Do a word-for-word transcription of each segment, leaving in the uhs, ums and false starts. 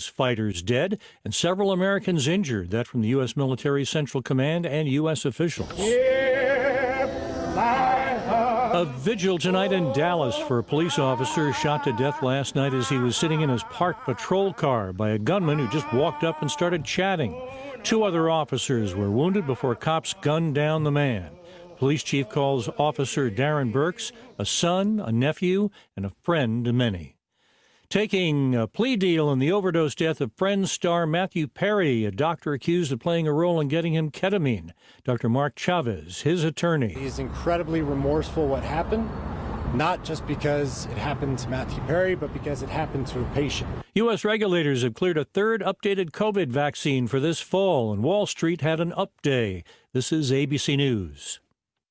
fighters dead and several Americans injured. That from the U S Military Central Command and U S officials. A vigil tonight in Dallas for a police officer shot to death last night as he was sitting in his parked patrol car by a gunman who just walked up and started chatting. Two other officers were wounded before cops gunned down the man. Police chief calls Officer Darren Burks a son, a nephew, and a friend to many. Taking a plea deal in the overdose death of Friends star Matthew Perry, a doctor accused of playing a role in getting him ketamine. Doctor Mark Chavez, his attorney. He's incredibly remorseful what happened, not just because it happened to Matthew Perry, but because it happened to a patient. U S regulators have cleared a third updated COVID vaccine for this fall, and Wall Street had an up day. This is A B C News.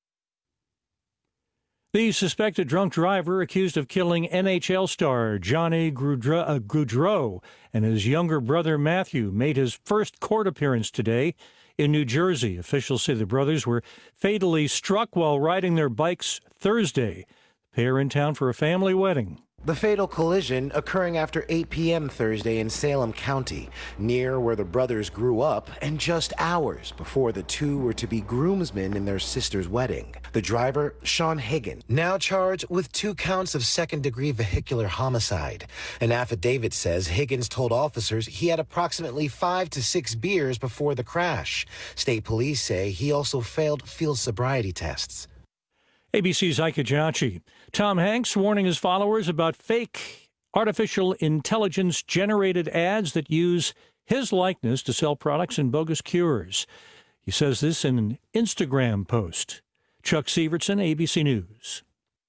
The suspected drunk driver accused of killing N H L star Johnny Gaudreau and his younger brother Matthew made his first court appearance today in New Jersey. Officials say the brothers were fatally struck while riding their bikes Thursday. The pair in town for a family wedding. The fatal collision occurring after eight p.m. Thursday in Salem County, near where the brothers grew up, and just hours before the two were to be groomsmen in their sister's wedding. The driver, Sean Higgins, now charged with two counts of second-degree vehicular homicide. An affidavit says Higgins told officers he had approximately five to six beers before the crash. State police say he also failed field sobriety tests. A B C's Ike Ajachi. Tom Hanks warning his followers about fake artificial intelligence-generated ads that use his likeness to sell products and bogus cures. He says this in an Instagram post. Chuck Severson, A B C News.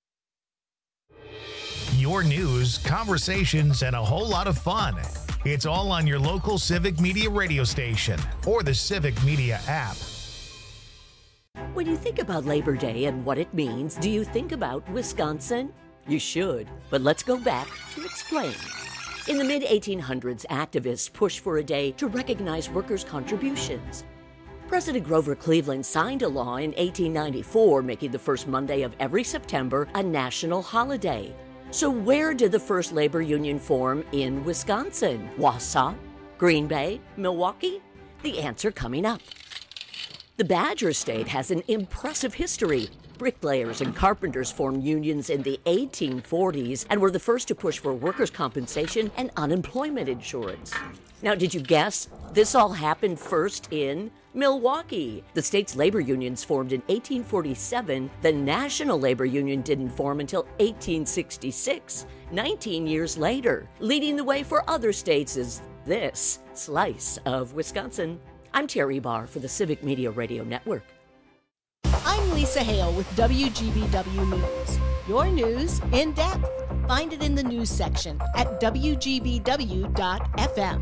Your news, conversations, and a whole lot of fun. It's all on your local Civic Media radio station or the Civic Media app. When you think about Labor Day and what it means, do you think about Wisconsin? You should, but let's go back to explain. In the mid eighteen hundreds, activists pushed for a day to recognize workers' contributions. President Grover Cleveland signed a law in eighteen ninety-four, making the first Monday of every September a national holiday. So where did the first labor union form in Wisconsin? Wausau? Green Bay? Milwaukee? The answer coming up. The Badger State has an impressive history. Bricklayers and carpenters formed unions in the eighteen forties and were the first to push for workers' compensation and unemployment insurance. Now, did you guess? This all happened first in Milwaukee. The state's labor unions formed in eighteen forty-seven. The National Labor Union didn't form until eighteen sixty-six, nineteen years later. Leading the way for other states is this slice of Wisconsin. I'm Terry Barr for the Civic Media Radio Network. I'm Lisa Hale with W G B W News. Your news in depth. Find it in the news section at W G B W dot F M.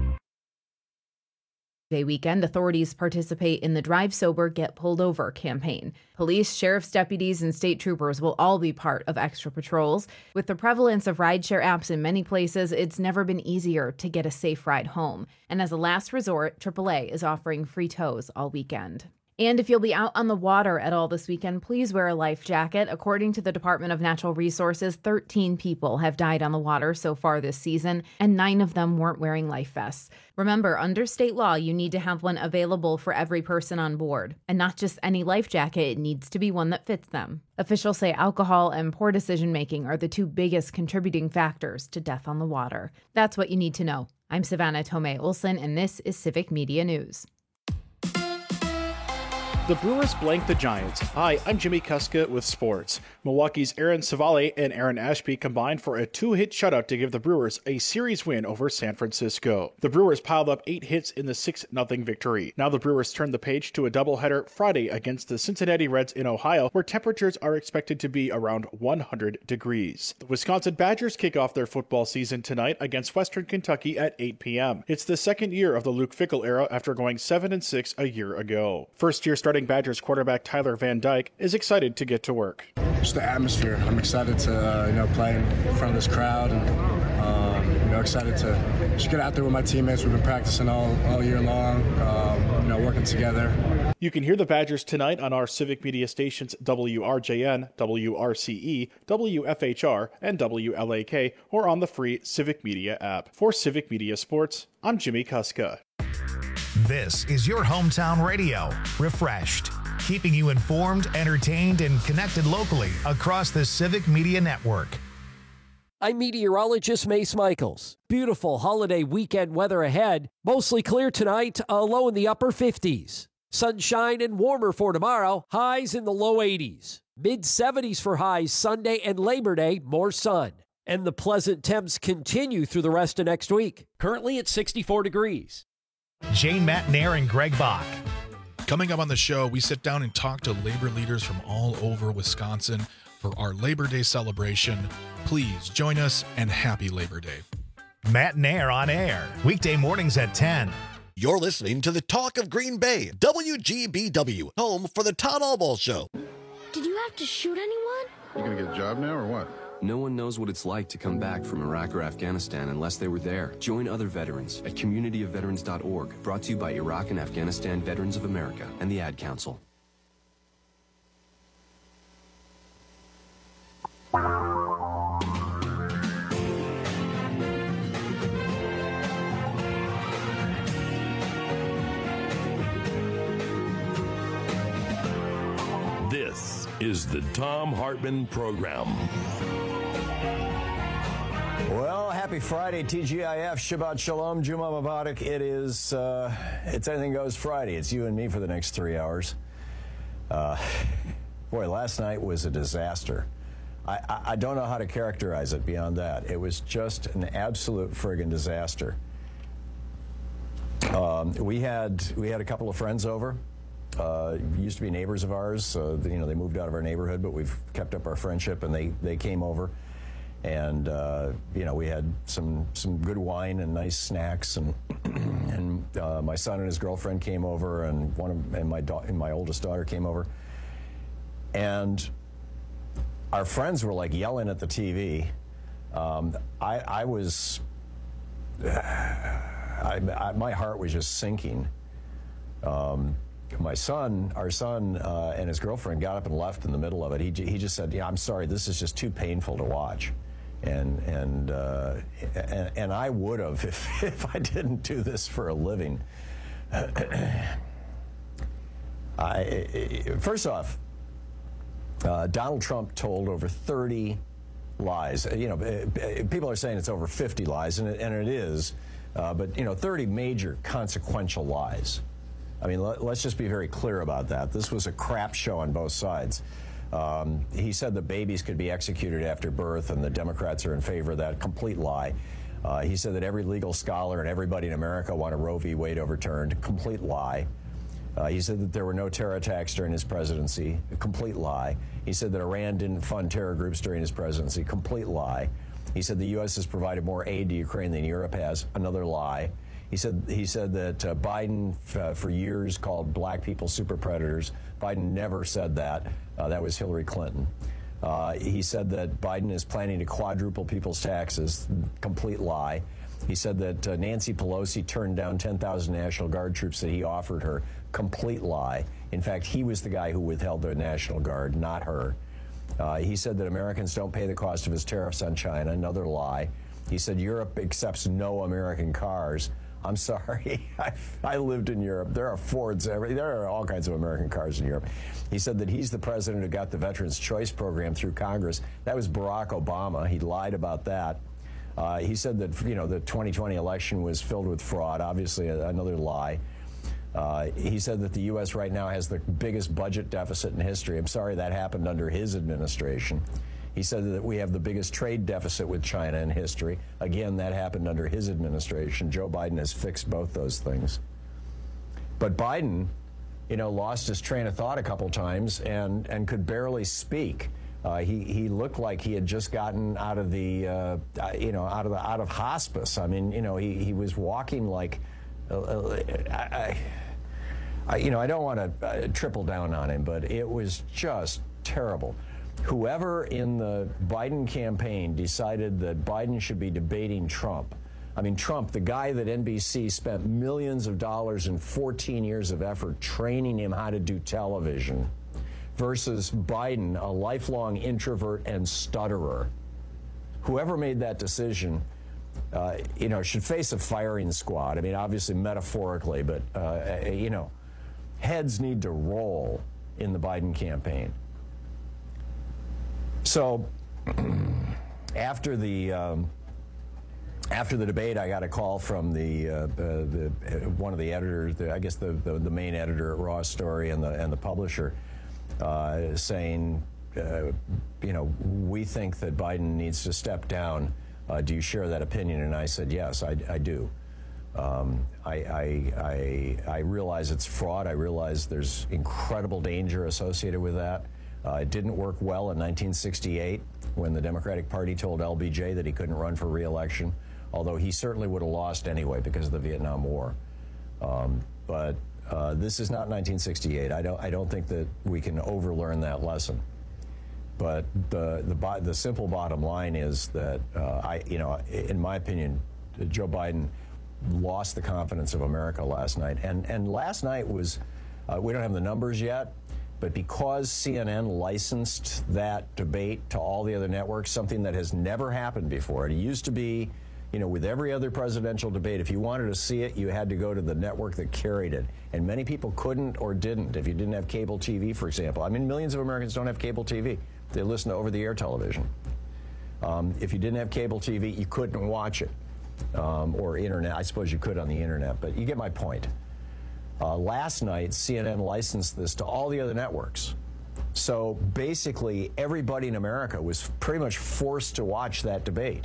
Day weekend, authorities participate in the Drive Sober, Get Pulled Over campaign. Police, sheriff's deputies, and state troopers will all be part of extra patrols. With the prevalence of rideshare apps in many places, it's never been easier to get a safe ride home. And as a last resort, triple A is offering free tows all weekend. And if you'll be out on the water at all this weekend, please wear a life jacket. According to the Department of Natural Resources, thirteen people have died on the water so far this season, and nine of them weren't wearing life vests. Remember, under state law, you need to have one available for every person on board. And not just any life jacket, it needs to be one that fits them. Officials say alcohol and poor decision-making are the two biggest contributing factors to death on the water. That's what you need to know. I'm Savannah Tomei Olson, and this is Civic Media News. The Brewers blanked the Giants. Hi, I'm Jimmy Kuska with sports. Milwaukee's Aaron Savale and Aaron Ashby combined for a two-hit shutout to give the Brewers a series win over San Francisco. The Brewers piled up eight hits in the six nothing victory. Now the Brewers turn the page to a doubleheader Friday against the Cincinnati Reds in Ohio, where temperatures are expected to be around one hundred degrees. The Wisconsin Badgers kick off their football season tonight against Western Kentucky at eight p.m. It's the second year of the Luke Fickell era after going seven and six a year ago. First-year starting Badgers quarterback Tyler Van Dyke is excited to get to work. Just the atmosphere. I'm excited to uh, you know play in front of this crowd, and um, you know excited to just get out there with my teammates. We've been practicing all, all year long, um, you know working together. You can hear the Badgers tonight on our civic media stations W R J N, W R C E, W F H R, and W L A K, or on the free Civic Media app. For Civic Media Sports, I'm Jimmy Kuska. This is your hometown radio, refreshed, keeping you informed, entertained, and connected locally across the Civic Media Network. I'm meteorologist Mace Michaels. Beautiful holiday weekend weather ahead. Mostly clear tonight, a low in the upper fifties. Sunshine and warmer for tomorrow, highs in the low eighties. mid seventies for highs Sunday and Labor Day, more sun. And the pleasant temps continue through the rest of next week. Currently at sixty-four degrees. Jane Matnair and Greg Bach. Coming up on the show, we sit down and talk to labor leaders from all over Wisconsin for our Labor Day celebration. Please join us, and happy Labor Day. Matnair on air, weekday mornings at ten. You're listening to the Talk of Green Bay, W G B W, home for the Todd Allball Show. Did you have to shoot anyone? You gonna get a job now or what? No one knows what it's like to come back from Iraq or Afghanistan unless they were there. Join other veterans at community of veterans dot org. Brought to you by Iraq and Afghanistan Veterans of America and the Ad Council. This is the Thom Hartmann Program. Well, happy Friday, T G I F, Shabbat Shalom, Juma Mubarak. It is, uh, it's Anything Goes Friday. It's you and me for the next three hours. Uh, boy, last night was a disaster. I, I, I don't know how to characterize it beyond that. It was just an absolute friggin' disaster. Um, we had we had a couple of friends over. Uh, used to be neighbors of ours. Uh, you know, they moved out of our neighborhood, but we've kept up our friendship, and they, they came over. And, uh, you know, we had some some good wine and nice snacks. And and uh, my son and his girlfriend came over, and one of, and my, da- and my oldest daughter came over. And our friends were, like, yelling at the T V. Um, I, I was... I, I, my heart was just sinking. Um... My son, our son, uh, and his girlfriend got up and left in the middle of it. He he just said, "Yeah, I'm sorry. This is just too painful to watch," and and uh, and, and I would have if if I didn't do this for a living. I first off, uh, Donald Trump told over thirty lies. You know, people are saying it's over fifty lies, and it, and it is, uh, but you know, thirty major consequential lies. I mean, let, let's just be very clear about that. This was a crap show on both sides. Um, he said that babies could be executed after birth, and the Democrats are in favor of that. Complete lie. Uh, he said that every legal scholar and everybody in America want a Roe v. Wade overturned. Complete lie. Uh, he said that there were no terror attacks during his presidency. A complete lie. He said that Iran didn't fund terror groups during his presidency. Complete lie. He said the U S has provided more aid to Ukraine than Europe has. Another lie. He said he said that uh, Biden uh, for years called black people super predators. Biden never said that. Uh, that was Hillary Clinton. Uh, he said that Biden is planning to quadruple people's taxes. Complete lie. He said that uh, Nancy Pelosi turned down ten thousand National Guard troops that he offered her. Complete lie. In fact, he was the guy who withheld the National Guard, not her. Uh, he said that Americans don't pay the cost of his tariffs on China. Another lie. He said Europe accepts no American cars. I'm sorry. I, I lived in Europe. There are Fords. Every, there are all kinds of American cars in Europe. He said that he's the president who got the Veterans Choice Program through Congress. That was Barack Obama. He lied about that. Uh, he said that, you know, the twenty twenty election was filled with fraud. Obviously, a, another lie. Uh, he said that the U S right now has the biggest budget deficit in history. I'm sorry, that happened under his administration. He said that we have the biggest trade deficit with China in history. Again, that happened under his administration. Joe Biden has fixed both those things. But Biden, you know, lost his train of thought a couple times and, and could barely speak. Uh, he he looked like he had just gotten out of the uh, you know out of the out of hospice. I mean, you know, he he was walking like uh, I, I you know I don't want to uh, triple down on him, but it was just terrible. Whoever in the Biden campaign decided that Biden should be debating Trump I mean, Trump, the guy that N B C spent millions of dollars and fourteen years of effort training him how to do television, versus Biden, a lifelong introvert and stutterer. Whoever made that decision, uh, you know, should face a firing squad. I mean, obviously metaphorically, but, uh, you know, heads need to roll in the Biden campaign. So after the um, after the debate, I got a call from the, uh, uh, the uh, one of the editors, the, I guess the, the the main editor at Raw Story and the and the publisher, uh, saying, uh, you know, we think that Biden needs to step down. Uh, do you share that opinion? And I said, yes, I, I do. Um, I, I, I, I realize it's fraud. I realize there's incredible danger associated with that. Uh, it didn't work well in nineteen sixty-eight when the Democratic Party told L B J that he couldn't run for re-election, although he certainly would have lost anyway because of the Vietnam War. Um, but uh, this is not nineteen sixty-eight. I don't, I don't think that we can overlearn that lesson. But the, the, the simple bottom line is that, uh, I, you know, in my opinion, Joe Biden lost the confidence of America last night. And, and last night was, uh, we don't have the numbers yet, but because C N N licensed that debate to all the other networks, something that has never happened before. It used to be, you know, with every other presidential debate, if you wanted to see it, you had to go to the network that carried it. And many people couldn't or didn't if you didn't have cable T V, for example. I mean, millions of Americans don't have cable T V. They listen to over-the-air television. Um, if you didn't have cable T V, you couldn't watch it. Um, or internet. I suppose you could on the internet, but you get my point. Uh, last night, C N N licensed this to all the other networks. So basically, everybody in America was pretty much forced to watch that debate.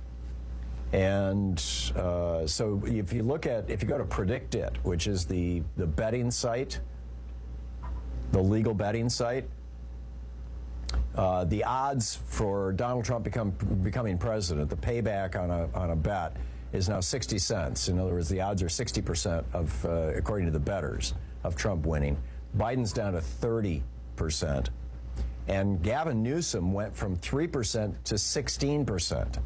And uh, so if you look at, if you go to PredictIt, which is the, the betting site, the legal betting site, uh, the odds for Donald Trump become, becoming president, the payback on a, on a bet, is now sixty cents. In other words, the odds are sixty percent of, uh, according to the bettors, of Trump winning. Biden's down to thirty percent. And Gavin Newsom went from three percent to sixteen percent.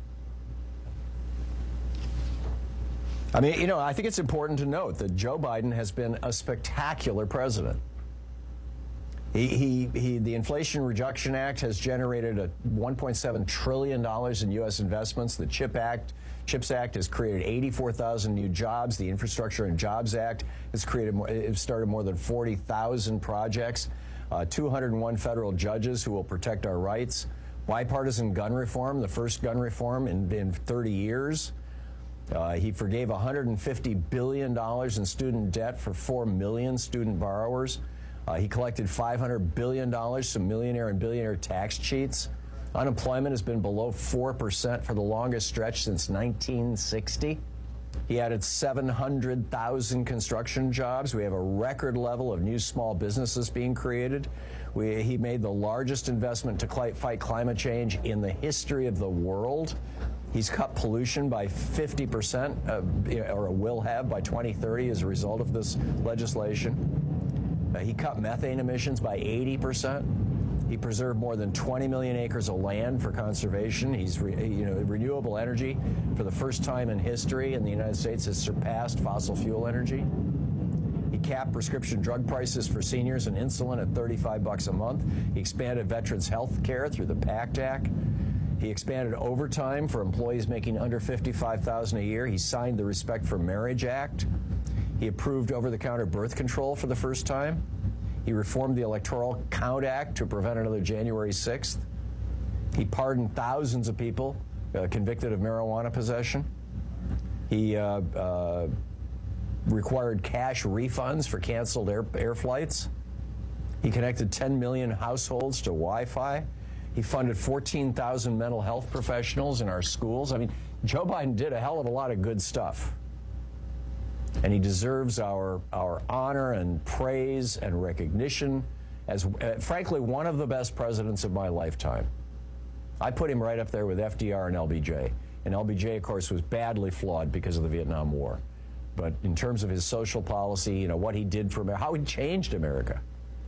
I mean, you know, I think it's important to note that Joe Biden has been a spectacular president. He, he, he, the Inflation Reduction Act has generated a one point seven trillion dollars in U S investments. The CHIP Act, CHIPS Act has created eighty-four thousand new jobs. The Infrastructure and Jobs Act has created more, it started more than forty thousand projects. Uh, two hundred one federal judges who will protect our rights. Bipartisan gun reform, the first gun reform in, in thirty years. Uh, he forgave one hundred fifty billion dollars in student debt for four million student borrowers. Uh, he collected five hundred billion dollars from millionaire and billionaire tax cheats. Unemployment has been below four percent for the longest stretch since nineteen sixty. He added seven hundred thousand construction jobs. We have a record level of new small businesses being created. We, he made the largest investment to cl- fight climate change in the history of the world. He's cut pollution by fifty percent, uh, or will have by twenty thirty as a result of this legislation. Uh, he cut methane emissions by eighty percent. He preserved more than twenty million acres of land for conservation. He's, re, you know, renewable energy for the first time in history in the United States has surpassed fossil fuel energy. He capped prescription drug prices for seniors and insulin at thirty-five bucks a month. He expanded veterans' health care through the PACT Act. He expanded overtime for employees making under fifty-five thousand dollars a year. He signed the Respect for Marriage Act. He approved over-the-counter birth control for the first time. He reformed the Electoral Count Act to prevent another January sixth. He pardoned thousands of people uh, convicted of marijuana possession. He uh, uh, required cash refunds for canceled air, air flights. He connected ten million households to Wi-Fi. He funded fourteen thousand mental health professionals in our schools. I mean, Joe Biden did a hell of a lot of good stuff. And he deserves our, our honor and praise and recognition as, uh, frankly, one of the best presidents of my lifetime. I put him right up there with F D R and L B J. And L B J, of course, was badly flawed because of the Vietnam War. But in terms of his social policy, you know, what he did for America, how he changed America.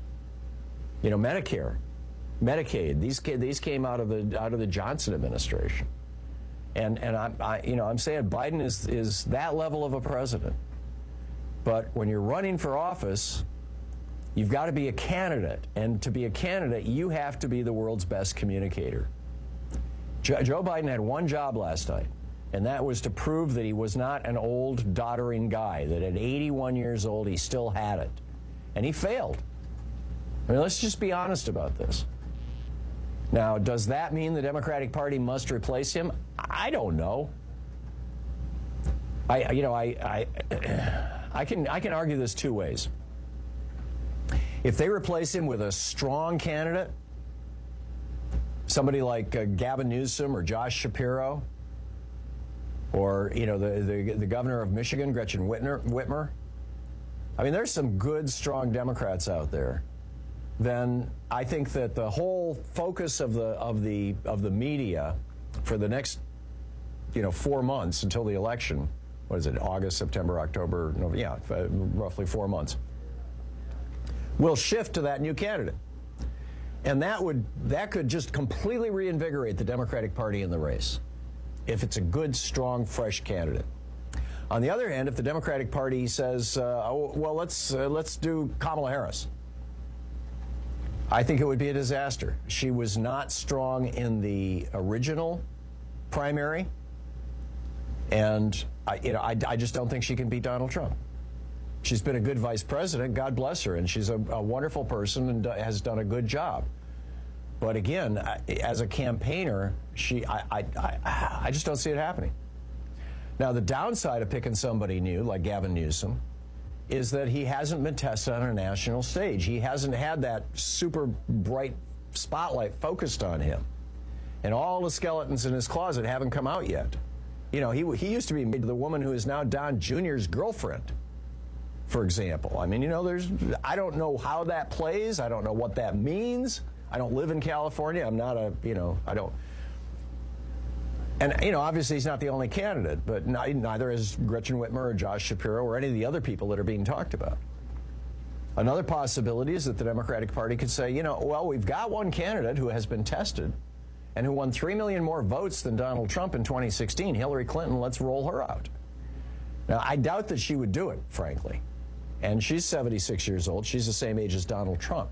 You know, Medicare, Medicaid, these, these came out of the, out of the Johnson administration. And and I'm I, you know I'm saying Biden is is that level of a president. But when you're running for office, you've got to be a candidate, and to be a candidate, you have to be the world's best communicator. Jo- Joe Biden had one job last night, and that was to prove that he was not an old, doddering guy, that at eighty-one years old, he still had it. And he failed. I mean, let's just be honest about this. Now, does that mean the Democratic Party must replace him? I don't know. I, you know, I, I, I can, I can argue this two ways. If they replace him with a strong candidate, somebody like uh, Gavin Newsom or Josh Shapiro, or, you know, the, the, the governor of Michigan, Gretchen Whitmer, Whitmer, I mean, there's some good, strong Democrats out there. Then I think that the whole focus of the of the of the media for the next, you know, four months until the election, what is it, August, September, October, November, yeah, roughly four months, will shift to that new candidate. And that would that could just completely reinvigorate the Democratic Party in the race if it's a good, strong, fresh candidate. On the other hand, if the Democratic Party says, uh, oh, well, let's uh, let's do Kamala Harris, I think it would be a disaster. She was not strong in the original primary, and I, you know, I, I just don't think she can beat Donald Trump. She's been a good vice president, God bless her, and she's a, a wonderful person and uh, has done a good job. But again, I, as a campaigner, she, I, I, I, I just don't see it happening. Now, the downside of picking somebody new like Gavin Newsom is that he hasn't been tested on a national stage. He hasn't had that super bright spotlight focused on him. And all the skeletons in his closet haven't come out yet. You know, he, he used to be married to the woman who is now Don Junior's girlfriend, for example. I mean, you know, there's, I don't know how that plays. I don't know what that means. I don't live in California. I'm not a, you know, I don't. And, you know, obviously he's not the only candidate, but neither is Gretchen Whitmer or Josh Shapiro or any of the other people that are being talked about. Another possibility is that the Democratic Party could say, you know, well, we've got one candidate who has been tested and who won three million more votes than Donald Trump in twenty sixteen, Hillary Clinton, let's roll her out. Now, I doubt that she would do it, frankly. And she's seventy-six years old. She's the same age as Donald Trump.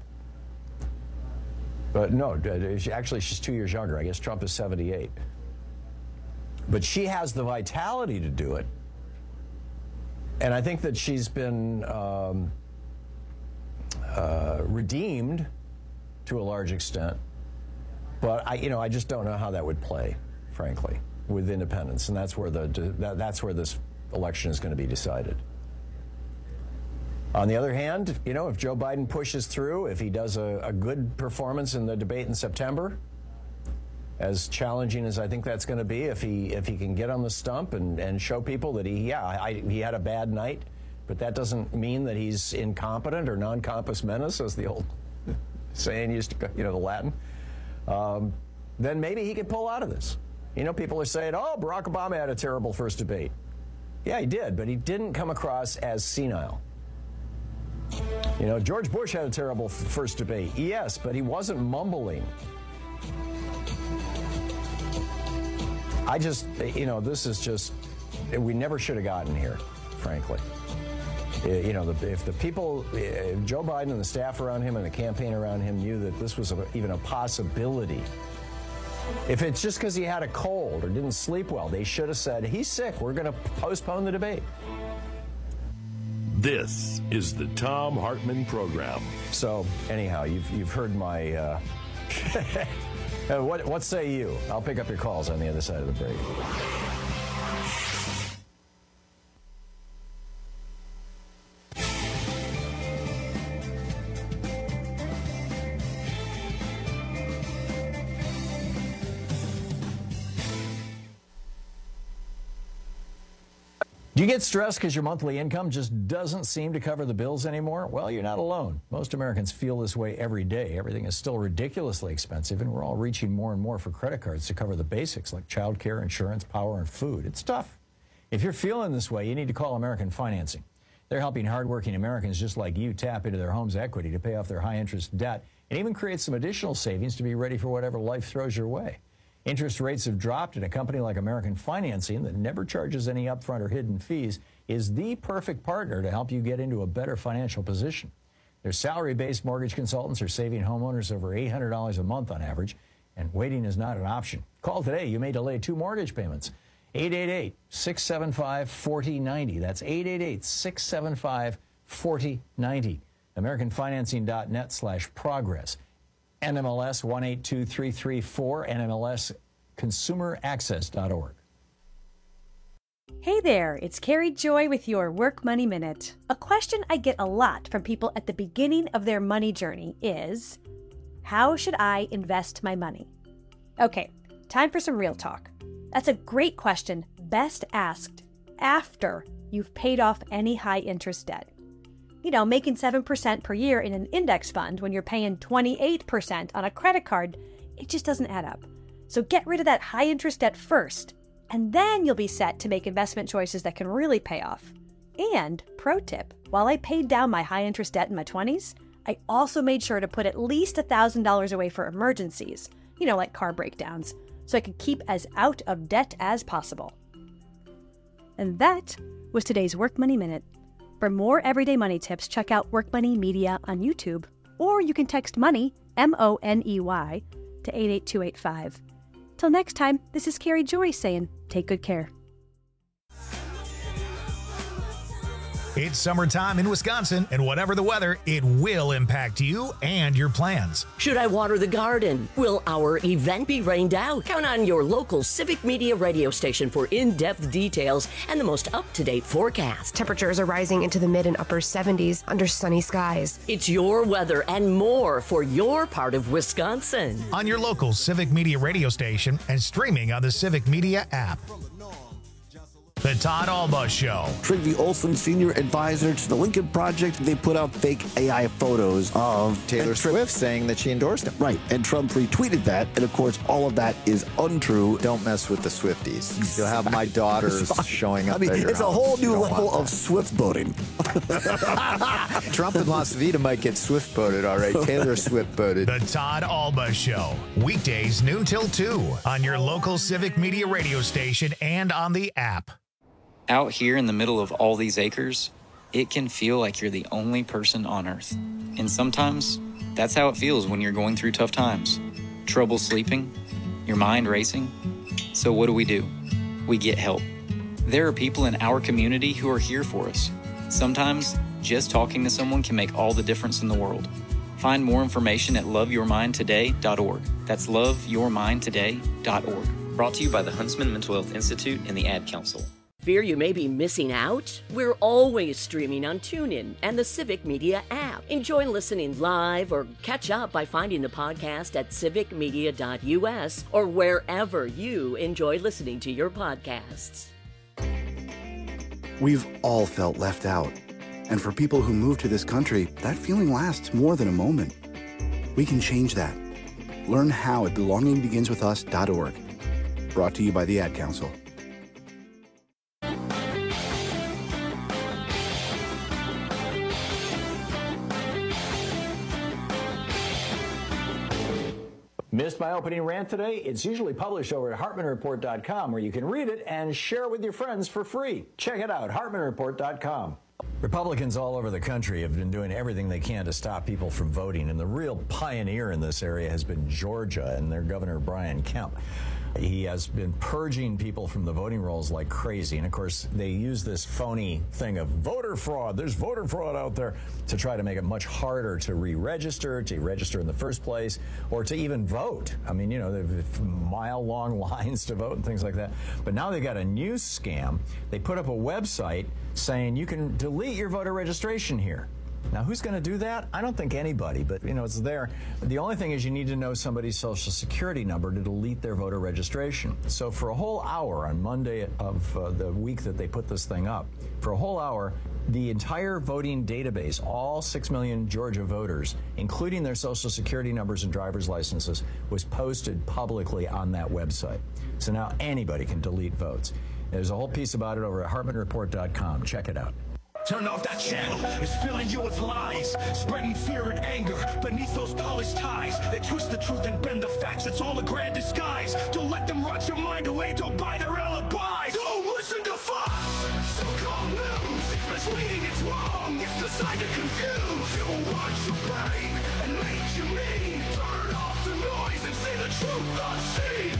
But no, actually, she's two years younger. I guess Trump is seventy-eight. But she has the vitality to do it. And I think that she's been um, uh, redeemed to a large extent. But I, you know, I just don't know how that would play, frankly, with independents. And that's where the that, that's where this election is going to be decided. On the other hand, you know, if Joe Biden pushes through, if he does a, a good performance in the debate in September, as challenging as I think that's going to be, if he if he can get on the stump and, and show people that he, yeah, I, he had a bad night, but that doesn't mean that he's incompetent or non compos mentis, as the old saying used to go, you know, the Latin, um, then maybe he could pull out of this. You know, people are saying, oh, Barack Obama had a terrible first debate. Yeah, he did, but he didn't come across as senile. You know, George Bush had a terrible f- first debate. Yes, but he wasn't mumbling. I just, you know, this is just, we never should have gotten here, frankly. You know, the, if the people, if Joe Biden and the staff around him and the campaign around him knew that this was a, even a possibility, if it's just because he had a cold or didn't sleep well, they should have said, he's sick, we're going to postpone the debate. This is the Thom Hartmann Program. So, anyhow, you've, you've heard my... Uh, Uh, what, what say you? I'll pick up your calls on the other side of the break. Do you get stressed because your monthly income just doesn't seem to cover the bills anymore? Well, you're not alone. Most Americans feel this way every day. Everything is still ridiculously expensive, and we're all reaching more and more for credit cards to cover the basics like childcare, insurance, power, and food. It's tough. If you're feeling this way, you need to call American Financing. They're helping hardworking Americans just like you tap into their home's equity to pay off their high-interest debt and even create some additional savings to be ready for whatever life throws your way. Interest rates have dropped, and a company like American Financing that never charges any upfront or hidden fees is the perfect partner to help you get into a better financial position. Their salary-based mortgage consultants are saving homeowners over eight hundred dollars a month on average, and waiting is not an option. Call today. You may delay two mortgage payments. eight eight eight, six seven five, four zero nine zero. That's eight eight eight, six seven five, four zero nine zero. AmericanFinancing.net slash progress. N M L S one eight two three three four, N M L S consumer access dot org. Hey there, it's Carrie Joy with your Work Money Minute. A question I get a lot from people at the beginning of their money journey is, how should I invest my money? Okay, time for some real talk. That's a great question, best asked after you've paid off any high-interest debt. You know, making seven percent per year in an index fund when you're paying twenty-eight percent on a credit card, it just doesn't add up. So get rid of that high-interest debt first, and then you'll be set to make investment choices that can really pay off. And, pro tip, while I paid down my high-interest debt in my twenties, I also made sure to put at least one thousand dollars away for emergencies, you know, like car breakdowns, so I could keep as out of debt as possible. And that was today's Work Money Minute. For more everyday money tips, check out Work Money Media on YouTube, or you can text MONEY, M O N E Y, to eight eight two eight five. Till next time, this is Carrie Joy saying, take good care. It's summertime in Wisconsin, and whatever the weather, it will impact you and your plans. Should I water the garden? Will our event be rained out? Count on your local Civic Media radio station for in-depth details and the most up-to-date forecast. Temperatures are rising into the mid and upper seventies under sunny skies. It's your weather and more for your part of Wisconsin. On your local Civic Media radio station and streaming on the Civic Media app. The Todd Alba Show. Trygve Olsen, senior advisor to the Lincoln Project, they put out fake A I photos of Taylor Swift saying that she endorsed him. Right, and Trump retweeted that, and of course, all of that is untrue. Don't mess with the Swifties. You'll have my daughters showing up. I mean, at your it's house. a whole new level of Swift boating. Trump and Las Vegas might get Swift boated, all right. Taylor Swift boated. The Todd Alba Show. Weekdays noon till two on your local Civic Media radio station and on the app. Out here in the middle of all these acres, it can feel like you're the only person on Earth. And sometimes, that's how it feels when you're going through tough times. Trouble sleeping, your mind racing. So what do we do? We get help. There are people in our community who are here for us. Sometimes, just talking to someone can make all the difference in the world. Find more information at love your mind today dot org. That's love your mind today dot org. Brought to you by the Huntsman Mental Health Institute and the Ad Council. Fear you may be missing out? We're always streaming on TuneIn and the Civic Media app. Enjoy listening live or catch up by finding the podcast at civic media dot U S or wherever you enjoy listening to your podcasts. We've all felt left out. And for people who move to this country, that feeling lasts more than a moment. We can change that. Learn how at belonging begins with us dot org. Brought to you by the Ad Council. Missed my opening rant today? It's usually published over at hartman report dot com, where you can read it and share it with your friends for free. Check it out, hartman report dot com. Republicans all over the country have been doing everything they can to stop people from voting, and the real pioneer in this area has been Georgia and their Governor Brian Kemp. He has been purging people from the voting rolls like crazy. And, of course, they use this phony thing of voter fraud. There's voter fraud out there to try to make it much harder to re-register, to register in the first place, or to even vote. I mean, you know, they've mile-long lines to vote and things like that. But now they've got a new scam. They put up a website saying you can delete your voter registration here. Now, who's going to do that? I don't think anybody, but, you know, it's there. The only thing is you need to know somebody's social security number to delete their voter registration. So for a whole hour on Monday of uh, the week that they put this thing up, for a whole hour, the entire voting database, all six million Georgia voters, including their social security numbers and driver's licenses, was posted publicly on that website. So now anybody can delete votes. There's a whole piece about it over at hartman report dot com. Check it out. Turn off that channel, it's filling you with lies, spreading fear and anger beneath those polished ties. They twist the truth and bend the facts, it's all a grand disguise. Don't let them rot your mind away, don't buy their alibis. Don't listen to Fox, so-called news. It's misleading, it's wrong, it's designed to confuse. It will watch your brain and make you mean. Turn off the noise and say the truth unseen.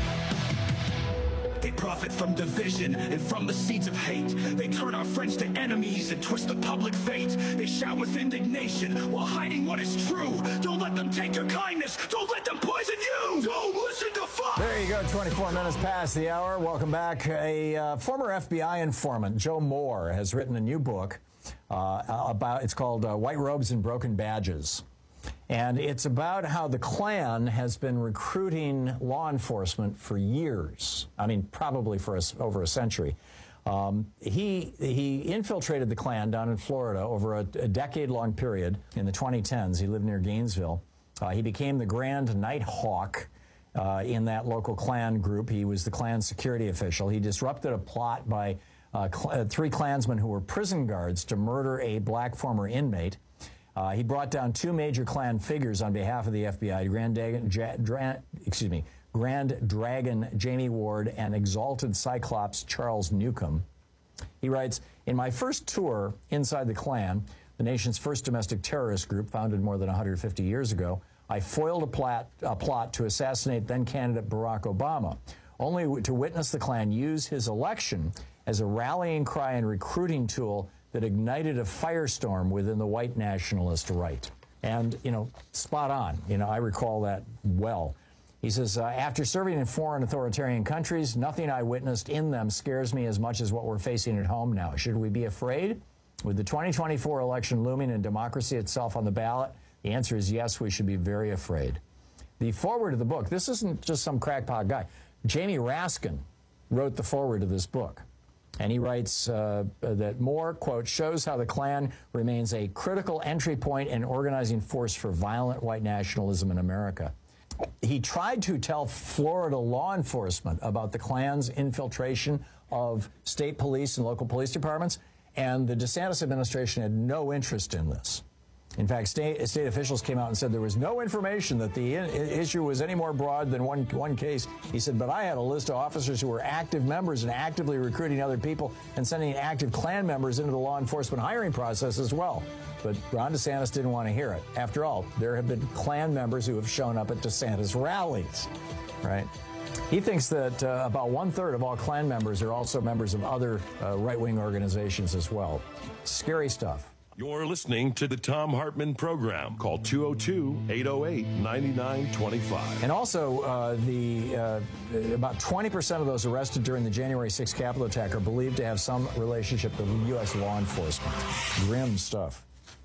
They profit from division and from the seeds of hate. They turn our friends to enemies and twist the public fate. They shout with indignation while hiding what is true. Don't let them take your kindness. Don't let them poison you. Don't listen to Fox. There you go, twenty-four minutes past the hour. Welcome back. A uh, former F B I informant, Joe Moore, has written a new book uh, about, it's called uh, White Robes and Broken Badges. And it's about how the Klan has been recruiting law enforcement for years. I mean, probably for a, over a century. Um, he he infiltrated the Klan down in Florida over a, a decade-long period in the twenty tens. He lived near Gainesville. Uh, he became the Grand Night Hawk uh, in that local Klan group. He was the Klan security official. He disrupted a plot by uh, cl- three Klansmen who were prison guards to murder a black former inmate. Uh, he brought down two major Klan figures on behalf of the F B I, Grand Dragon, ja, Dra, excuse me, Grand Dragon Jamie Ward and Exalted Cyclops Charles Newcomb. He writes, "In my first tour inside the Klan, the nation's first domestic terrorist group founded more than one hundred fifty years ago, I foiled a plot, a plot to assassinate then-candidate Barack Obama, only to witness the Klan use his election as a rallying cry and recruiting tool that ignited a firestorm within the white nationalist right." And, you know, spot on. You know, I recall that well. He says, uh, after serving in foreign authoritarian countries, nothing I witnessed in them scares me as much as what we're facing at home now. Should we be afraid? With the twenty twenty-four election looming and democracy itself on the ballot, the answer is yes, we should be very afraid. The foreword of the book, this isn't just some crackpot guy. Jamie Raskin wrote the foreword to this book. And he writes uh, that Moore, quote, shows how the Klan remains a critical entry point and organizing force for violent white nationalism in America. He tried to tell Florida law enforcement about the Klan's infiltration of state police and local police departments, and the DeSantis administration had no interest in this. In fact, state, state officials came out and said there was no information that the in, issue was any more broad than one, one case. He said, but I had a list of officers who were active members and actively recruiting other people and sending active Klan members into the law enforcement hiring process as well. But Ron DeSantis didn't want to hear it. After all, there have been Klan members who have shown up at DeSantis rallies, right? He thinks that uh, about one-third of all Klan members are also members of other uh, right-wing organizations as well. Scary stuff. You're listening to the Thom Hartmann Program. Call two oh two, eight oh eight, nine nine two five. And also, uh, the uh, about twenty percent of those arrested during the January sixth Capitol attack are believed to have some relationship to U S law enforcement. Grim stuff.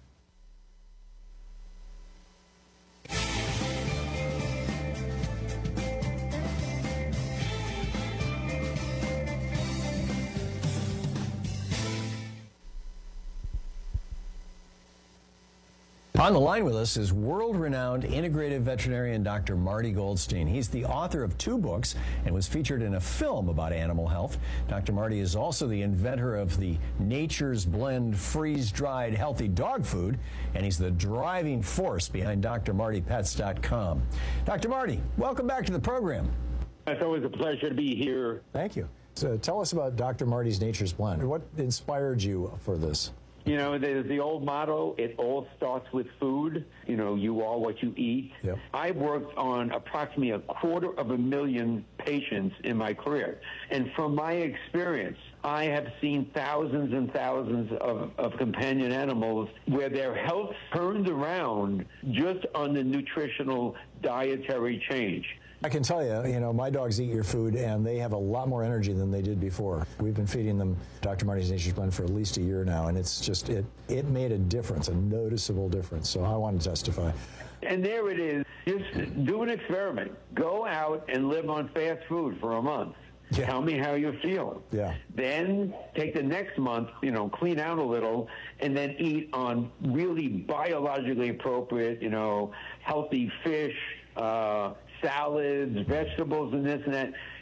On the line with us is world-renowned integrative veterinarian Doctor Marty Goldstein. He's the author of two books and was featured in a film about animal health. Doctor Marty is also the inventor of the Nature's Blend freeze-dried healthy dog food, and he's the driving force behind D R Marty Pets dot com. Doctor Marty, welcome back to the program. It's always a pleasure to be here. Thank you. So tell us about Doctor Marty's Nature's Blend. What inspired you for this? You know, there's the old motto, it all starts with food. You know, you are what you eat. Yep. I've worked on approximately a quarter of a million patients in my career. And from my experience, I have seen thousands and thousands of, of companion animals where their health turned around just on the nutritional dietary change. I can tell you, you know, my dogs eat your food, and they have a lot more energy than they did before. We've been feeding them Doctor Marty's Nature's Blend for at least a year now, and it's just, it, it made a difference, a noticeable difference. So I want to testify. And there it is. Just do an experiment. Go out and live on fast food for a month. Yeah. Tell me how you're feeling. Yeah. Then take the next month, you know, clean out a little, and then eat on really biologically appropriate, you know, healthy fish, uh, salads, vegetables, and this and that.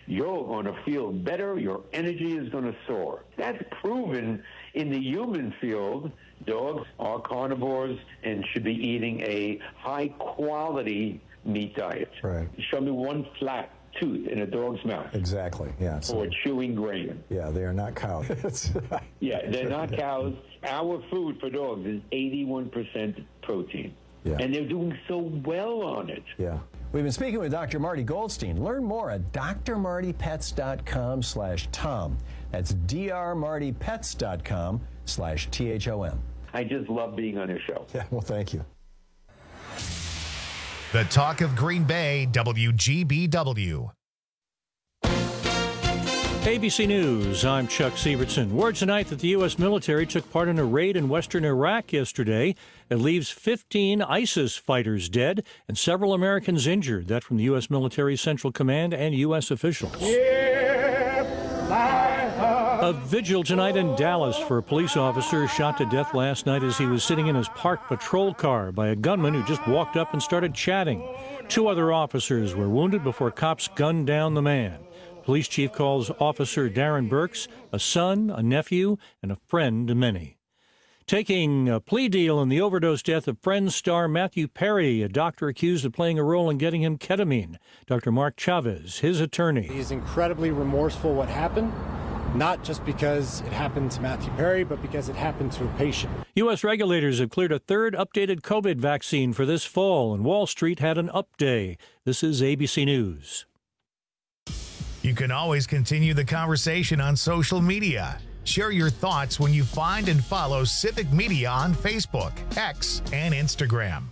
you're going to feel better. Your energy is going to soar. That's proven in the human field. Dogs are carnivores and should be eating a high-quality meat diet. Right. Show me one flat tooth in a dog's mouth. Exactly, yeah. So, or chewing grain. Yeah, they are not cows. Yeah, they're not cows. Our food for dogs is eighty-one percent protein. Yeah. And they're doing so well on it. Yeah. We've been speaking with Doctor Marty Goldstein. Learn more at d r marty pets dot com slash tom. That's d r marty pets dot com slash T H O M. I just love being on your show. Yeah, well, thank you. The Talk of Green Bay, W G B W. A B C News, I'm Chuck Sievertson. Word tonight that the U S military took part in a raid in western Iraq yesterday. It leaves fifteen ISIS fighters dead and several Americans injured. That from the U S military Central Command and U S officials. A vigil tonight in Dallas for a police officer shot to death last night as he was sitting in his parked patrol car by a gunman who just walked up and started chatting. Two other officers were wounded before cops gunned down the man. Police chief calls Officer Darren Burks a son, a nephew, and a friend to many. Taking a plea deal in the overdose death of Friends star Matthew Perry, a doctor accused of playing a role in getting him ketamine. Doctor Mark Chavez, his attorney. He's incredibly remorseful what happened, not just because it happened to Matthew Perry, but because it happened to a patient. U S regulators have cleared a third updated COVID vaccine for this fall, and Wall Street had an up day. This is A B C News. You can always continue the conversation on social media. Share your thoughts when you find and follow Civic Media on Facebook, X, and Instagram.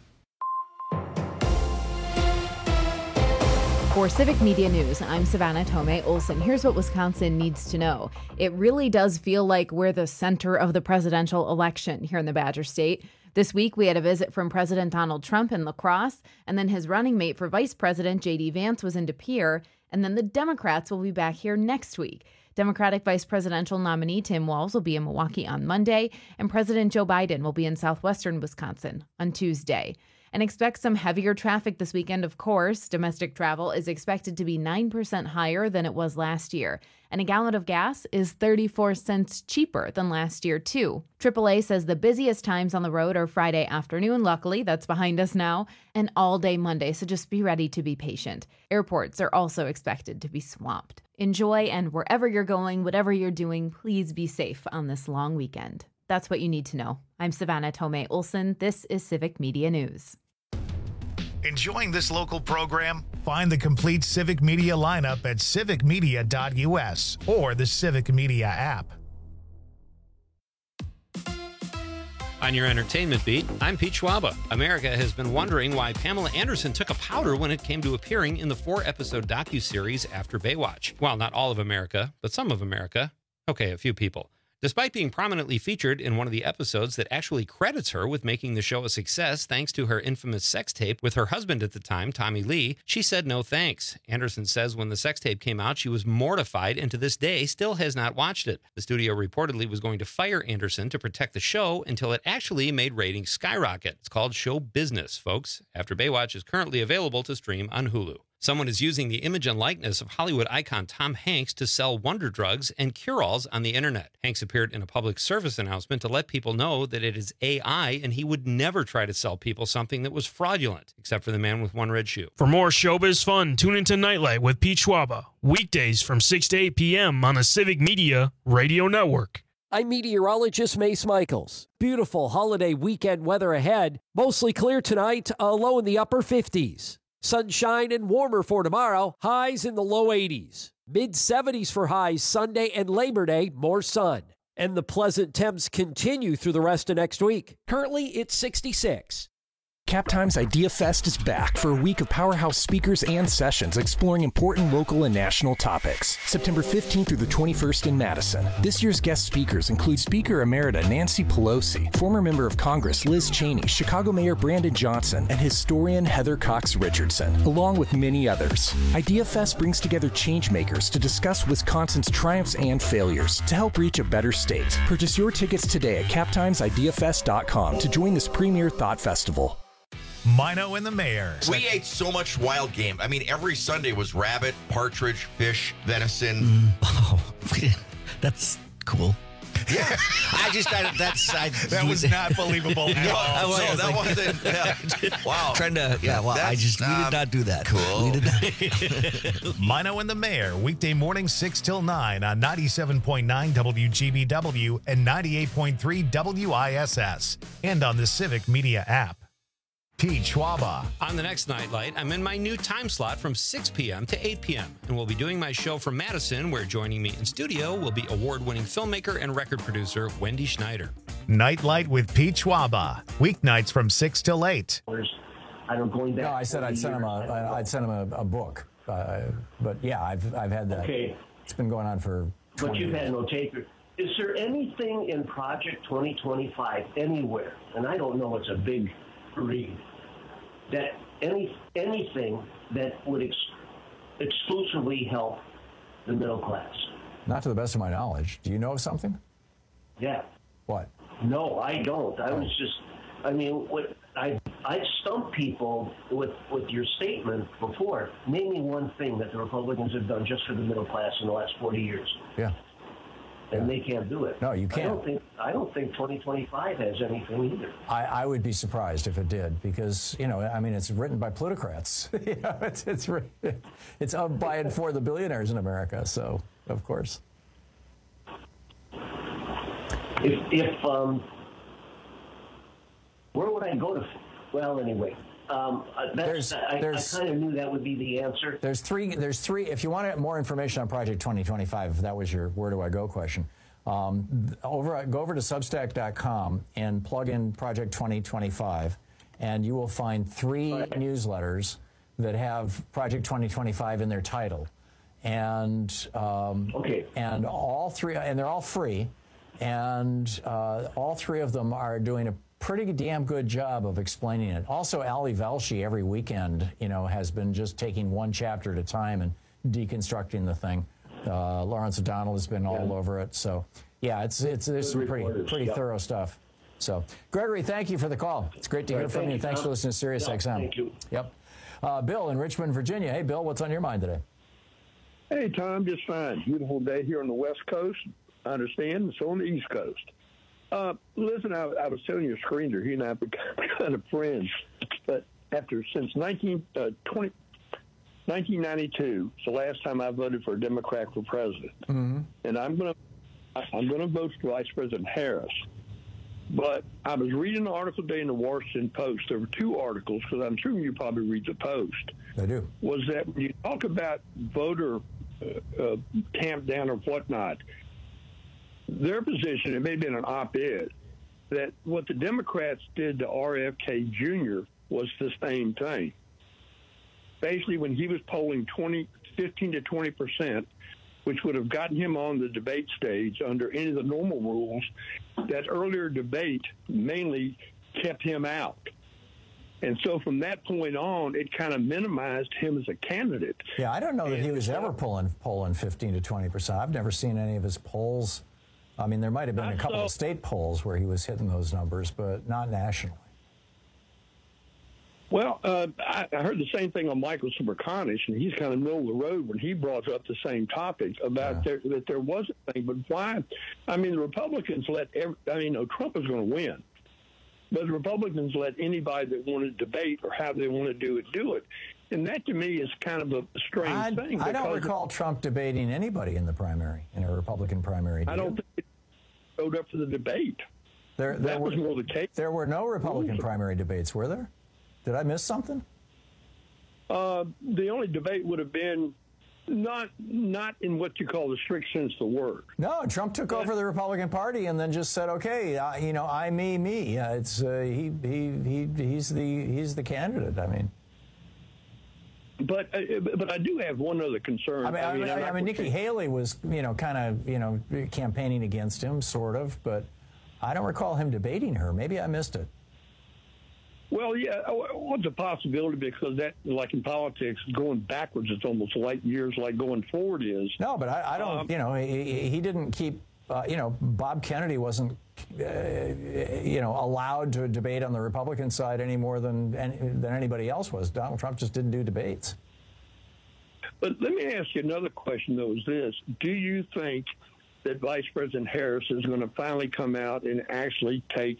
For Civic Media News, I'm Savannah Tomei Olson. Here's what Wisconsin needs to know. It really does feel like we're the center of the presidential election here in the Badger State. This week, we had a visit from President Donald Trump in La Crosse, and then his running mate for Vice President, J D Vance, was in De Pere, and then the Democrats will be back here next week. Democratic Vice Presidential nominee Tim Walz will be in Milwaukee on Monday, and President Joe Biden will be in southwestern Wisconsin on Tuesday. And expect some heavier traffic this weekend, of course. Domestic travel is expected to be nine percent higher than it was last year. And a gallon of gas is thirty-four cents cheaper than last year, too. triple A says the busiest times on the road are Friday afternoon. Luckily, that's behind us now. And all day Monday, so just be ready to be patient. Airports are also expected to be swamped. Enjoy, and wherever you're going, whatever you're doing, please be safe on this long weekend. That's what you need to know. I'm Savannah Tomei Olson. This is Civic Media News. Enjoying this local program? Find the complete Civic Media lineup at civic media dot u s or the Civic Media app. On your entertainment beat, I'm Pete Schwaba. America has been wondering why Pamela Anderson took a powder when it came to appearing in the four-episode docuseries After Baywatch. Well, not all of America, but some of America. Okay, a few people. Despite being prominently featured in one of the episodes that actually credits her with making the show a success thanks to her infamous sex tape with her husband at the time, Tommy Lee, she said no thanks. Anderson says when the sex tape came out, she was mortified and to this day still has not watched it. The studio reportedly was going to fire Anderson to protect the show until it actually made ratings skyrocket. It's called show business, folks. After Baywatch is currently available to stream on Hulu. Someone is using the image and likeness of Hollywood icon Tom Hanks to sell wonder drugs and cure-alls on the internet. Hanks appeared in a public service announcement to let people know that it is A I and he would never try to sell people something that was fraudulent, except for the man with one red shoe. For more showbiz fun, tune into Nightlight with Pete Schwaba, weekdays from six to eight p.m. on the Civic Media Radio Network. I'm meteorologist Mace Michaels. Beautiful holiday weekend weather ahead. Mostly clear tonight, a low in the upper fifties. Sunshine and warmer for tomorrow, highs in the low eighties. mid seventies for highs Sunday and Labor Day, more sun. And the pleasant temps continue through the rest of next week. Currently, it's sixty-six. CapTime's Idea Fest is back for a week of powerhouse speakers and sessions exploring important local and national topics. September fifteenth through the twenty-first in Madison. This year's guest speakers include Speaker Emerita Nancy Pelosi, former member of Congress Liz Cheney, Chicago Mayor Brandon Johnson, and historian Heather Cox Richardson, along with many others. Idea Fest brings together changemakers to discuss Wisconsin's triumphs and failures to help reach a better state. Purchase your tickets today at cap times idea fest dot com to join this premier thought festival. Mino and the Mayor. We ate so much wild game. I mean, every Sunday was rabbit, partridge, fish, venison. Mm. Oh, that's cool. Yeah, I just I, that's I, that was not believable at no, all. No, so that like, wasn't. Yeah. Wow. Trying to yeah. Well, I just we um, did not do that. Cool. We did not. Mino and the Mayor, weekday morning six till nine on ninety-seven point nine W G B W and ninety-eight point three W I S S, and on the Civic Media app. Pete Schwaba. On the next Nightlight, I'm in my new time slot from six p.m. to eight p.m. and we'll be doing my show from Madison, where joining me in studio will be award-winning filmmaker and record producer Wendy Schneider. Nightlight with Pete Schwaba, weeknights from six till eight. I don't going back. No, I said I'd send him a I'd send him a, a book, uh, but yeah, I've I've had that. Okay, it's been going on for. But you've years. had no taker. Is there anything in Project twenty twenty-five anywhere? And I don't know, it's a big read. That any anything that would ex- exclusively help the middle class? Not to the best of my knowledge. Do you know of something? Yeah. What? No, I don't. I was just, I mean, what I I stumped people with with your statement before. Name me one thing that the Republicans have done just for the middle class in the last forty years. Yeah. And they can't do it. No, you can't. I don't think I don't think twenty twenty-five has anything either. I, I would be surprised if it did, because you know, I mean, it's written by plutocrats. you know, it's it's it's of by and for the billionaires in America. So of course. If if um, where would I go to? Well, anyway. Um, that's, there's, I, there's, I kind of knew that would be the answer. There's three. There's three. If you want more information on Project twenty twenty-five, if that was your where do I go question, um, over go over to Substack dot com and plug in Project twenty twenty-five, and you will find three right. newsletters that have Project twenty twenty-five in their title, and um, okay, and all three, and they're all free, and uh, all three of them are doing a pretty damn good job of explaining it. Also, Ali Velshi every weekend, you know, has been just taking one chapter at a time and deconstructing the thing. Uh, Lawrence O'Donnell has been yeah. all over it. So, yeah, it's it's there's some pretty pretty yeah. thorough stuff. So, Gregory, thank you for the call. It's great to hear right, from you. Thanks Tom. for listening to Sirius yeah, X M. Thank you. Yep. Uh, Bill in Richmond, Virginia. Hey, Bill, what's on your mind today? Hey, Tom, just fine. Beautiful day here on the West Coast. I understand. It's on the East Coast. Uh, listen, I, I was telling your screener, he and I have become kind of friends, but after, since nineteen, uh, twenty, nineteen ninety-two, it's the last time I voted for a Democrat for president. Mm-hmm. And I'm going to, I'm going to vote for Vice President Harris. But I was reading an article today in the Washington Post. There were two articles, because I'm sure you probably read the Post. I do. Was that when you talk about voter uh, uh, tamp down or whatnot, their position, it may have been an op-ed, that what the Democrats did to R F K Junior was the same thing. Basically, when he was polling twenty, fifteen to twenty percent, which would have gotten him on the debate stage under any of the normal rules, that earlier debate mainly kept him out. And so from that point on, it kind of minimized him as a candidate. Yeah, I don't know that and he was ever polling, polling fifteen to twenty percent. I've never seen any of his polls. I mean, there might have been a couple so, of state polls where he was hitting those numbers, but not nationally. Well, uh, I, I heard the same thing on Michael Suberconish, and he's kind of middle of the road when he brought up the same topic about yeah. there, that there was a thing. But why? I mean, the Republicans let every, I mean, no, Trump is going to win. But the Republicans let anybody that wanted to debate or how they want to do it, do it. And that, to me, is kind of a strange I, thing. I don't recall Trump debating anybody in the primary, in a Republican primary. I don't think he showed up for the debate. There, there that were, was more the case. There were no Republican primary debates, were there? Did I miss something? Uh, the only debate would have been not not in what you call the strict sense of the word. No, Trump took over the Republican Party and then just said, "Okay, uh, you know, I, me, me. Uh, it's uh, he, he, he, he's the he's the candidate." I mean, but uh, but I do have one other concern. I mean, I mean, I mean, I mean Nikki Haley was, you know, kind of, you know, campaigning against him, sort of, but I don't recall him debating her. Maybe I missed it. Well, yeah, what's a possibility? Because that, like in politics, going backwards, it's almost light years like going forward is. No, but I, I don't, um, you know, he, he didn't keep uh, you know, Bob Kennedy wasn't, uh, you know, allowed to debate on the Republican side any more than than anybody else was. Donald Trump just didn't do debates. But let me ask you another question, though, is this. Do you think that Vice President Harris is going to finally come out and actually take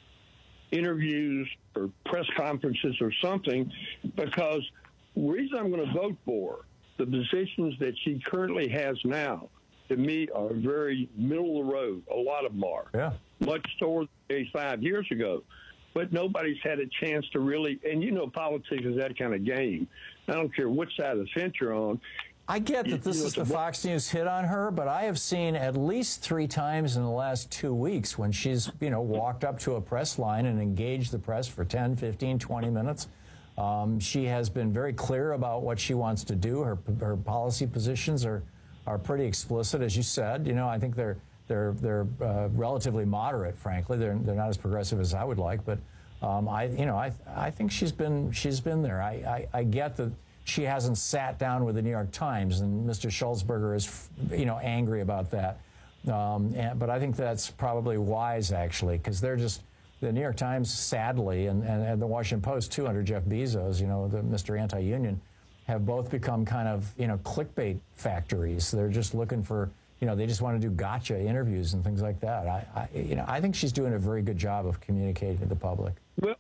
interviews or press conferences or something? Because the reason I'm going to vote for the positions that she currently has now, to me, are very middle of the road. A lot of them are. Yeah. Much towards five years ago. But nobody's had a chance to really, and you know, politics is that kind of game. I don't care which side of the fence you're on. I get that this you know, is the Fox News hit on her, but I have seen at least three times in the last two weeks when she's, you know, walked up to a press line and engaged the press for ten, fifteen, twenty minutes. Um, she has been very clear about what she wants to do. Her her policy positions are are pretty explicit, as you said. You know, I think they're they're they're uh, relatively moderate, frankly. They're they're not as progressive as I would like, but um, I you know I I think she's been she's been there. I, I I get that she hasn't sat down with the New York Times, and Mister Schultzberger is you know angry about that. Um, and, but I think that's probably wise, actually, because they're just. The New York Times, sadly, and, and, and the Washington Post, too, under Jeff Bezos, you know, the Mister Anti-Union, have both become kind of, you know, clickbait factories. They're just looking for, you know, they just want to do gotcha interviews and things like that. I, I you know, I think she's doing a very good job of communicating to the public. Well,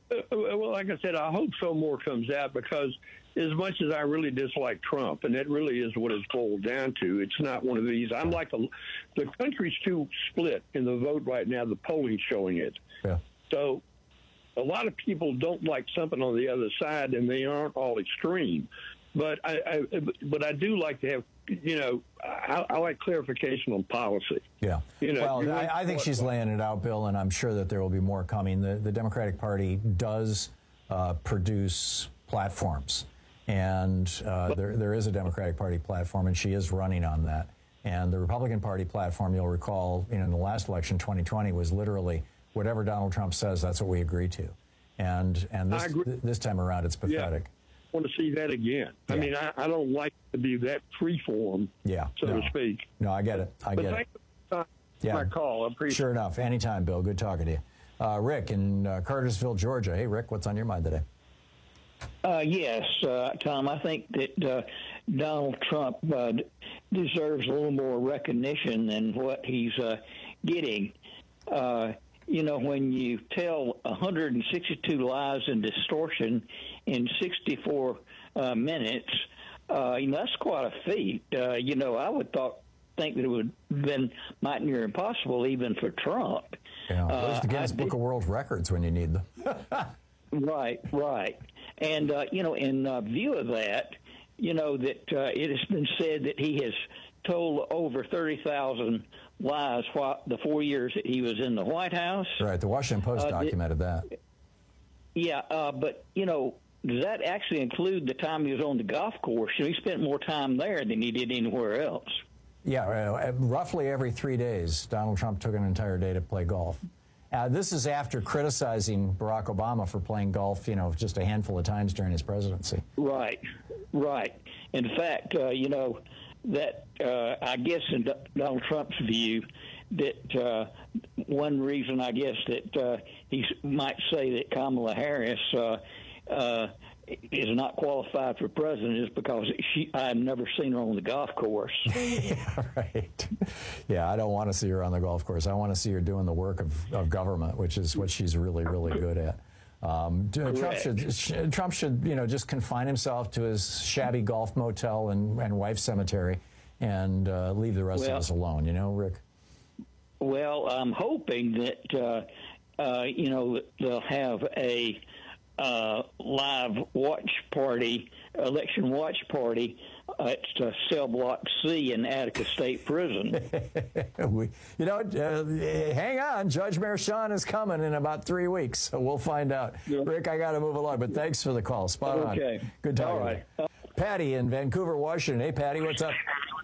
well, like I said, I hope so more comes out, because as much as I really dislike Trump, and that really is what it's boiled down to, it's not one of these. I'm like, a, the country's too split in the vote right now. The polling's showing it. Yeah. So a lot of people don't like something on the other side, and they aren't all extreme. But I, I but I do like to have, you know, I, I like clarification on policy. Yeah. You know, well, I, I think what, she's laying it out, Bill, and I'm sure that there will be more coming. The, the Democratic Party does uh, produce platforms, and uh, there there is a Democratic Party platform, and she is running on that. And the Republican Party platform, you'll recall, you know, in the last election, twenty twenty, was literally whatever Donald Trump says, that's what we agree to. And and this th- this time around, it's pathetic. Yeah. I want to see that again. Yeah. I mean, I, I don't like to be that freeform, yeah, so no. to speak. No, I get it. I but get thank it. You for yeah. my call. I appreciate Sure enough. Anytime, Bill. Good talking to you. Uh, Rick in uh, Cartersville, Georgia. Hey, Rick, what's on your mind today? Uh, yes, uh, Tom, I think that uh, Donald Trump uh, deserves a little more recognition than what he's uh, getting. Uh, you know, when you tell one hundred sixty-two lies and distortion in sixty-four uh, minutes, uh, you know, that's quite a feat. Uh, you know, I would thought, think that it would have been might near impossible even for Trump. Yeah, where's the Guinness uh, Book of World Records when you need them? Right, right. And, uh, you know, in uh, view of that, you know, that uh, it has been said that he has told over thirty thousand lies while the four years that he was in the White House. Right, the Washington Post uh, documented that. Yeah, uh, but, you know, does that actually include the time he was on the golf course? You know, he spent more time there than he did anywhere else. Yeah, uh, roughly every three days, Donald Trump took an entire day to play golf. Uh, this is after criticizing Barack Obama for playing golf, you know, just a handful of times during his presidency. Right, right. In fact, uh, you know, that uh, I guess in D- Donald Trump's view, that uh, one reason I guess that uh, he might say that Kamala Harris uh, uh, is not qualified for president is because she I've never seen her on the golf course. Yeah, right. Yeah, I don't want to see her on the golf course. I want to see her doing the work of, of government, which is what she's really, really good at. Um, Trump should, Trump should, you know, just confine himself to his shabby golf motel and, and wife's cemetery and uh, leave the rest well, of us alone. You know, Rick? Well, I'm hoping that, uh, uh, you know, they'll have a uh, live watch party, election watch party at uh, Cell Block C in Attica State Prison. we, you know, uh, hang on. Judge Merchan is coming in about three weeks, so we'll find out. Yeah. Rick, I got to move along, but thanks for the call. Spot on. Okay. Good talking. All right. to you. Patty in Vancouver, Washington. Hey, Patty, what's up?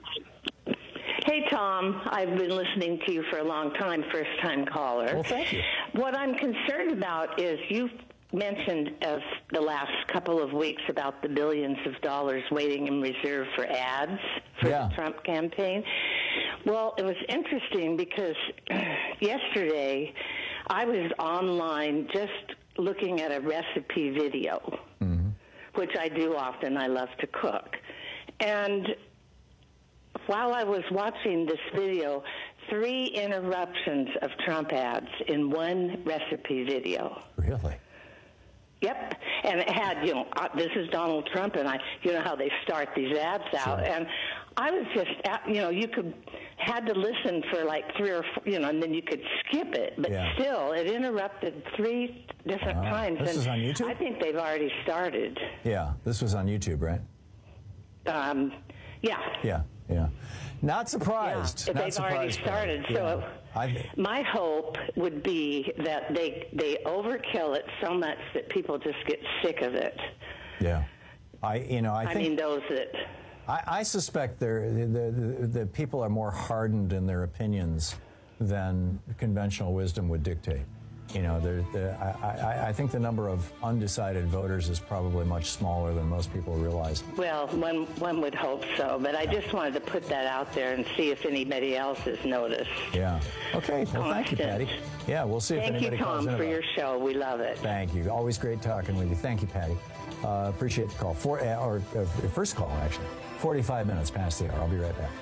Hey, Tom. I've been listening to you for a long time, first-time caller. Well, thank you. What I'm concerned about is you've mentioned of the last couple of weeks about the billions of dollars waiting in reserve for ads for Yeah. the Trump campaign. Well, it was interesting because yesterday I was online just looking at a recipe video, Mm-hmm. which I do often. I love to cook. And while I was watching this video, three interruptions of Trump ads in one recipe video. Really? Yep, and it had, you know, uh, this is Donald Trump, and I, you know how they start these ads out, Sure. and I was just, at, you know, you could, had to listen for like three or four, you know, and then you could skip it, but Yeah. still, it interrupted three different Wow. times. This and is on YouTube? I think they've already started. Yeah, this was on YouTube, right? Um, yeah. Yeah, yeah. Not surprised. Yeah, Not they've already surprised, started. Patty. So Yeah. I, my hope would be that they they overkill it so much that people just get sick of it. yeah. I, you know, I, I think. mean, those that. I, I suspect they're, the, the, the people are more hardened in their opinions than conventional wisdom would dictate. You know, they're, they're, I, I, I think the number of undecided voters is probably much smaller than most people realize. Well, one one would hope so, but I just wanted to put that out there and see if anybody else has noticed. Yeah. Okay. Well, thank you, Constant. Patty. Yeah, we'll see if Thank anybody you, calls Tom, in for about your it. show. We love it. Thank you. Always great talking with you. Thank you, Patty. Uh, appreciate the call. Four, uh, or uh, first call, actually. forty-five minutes past the hour. I'll be right back.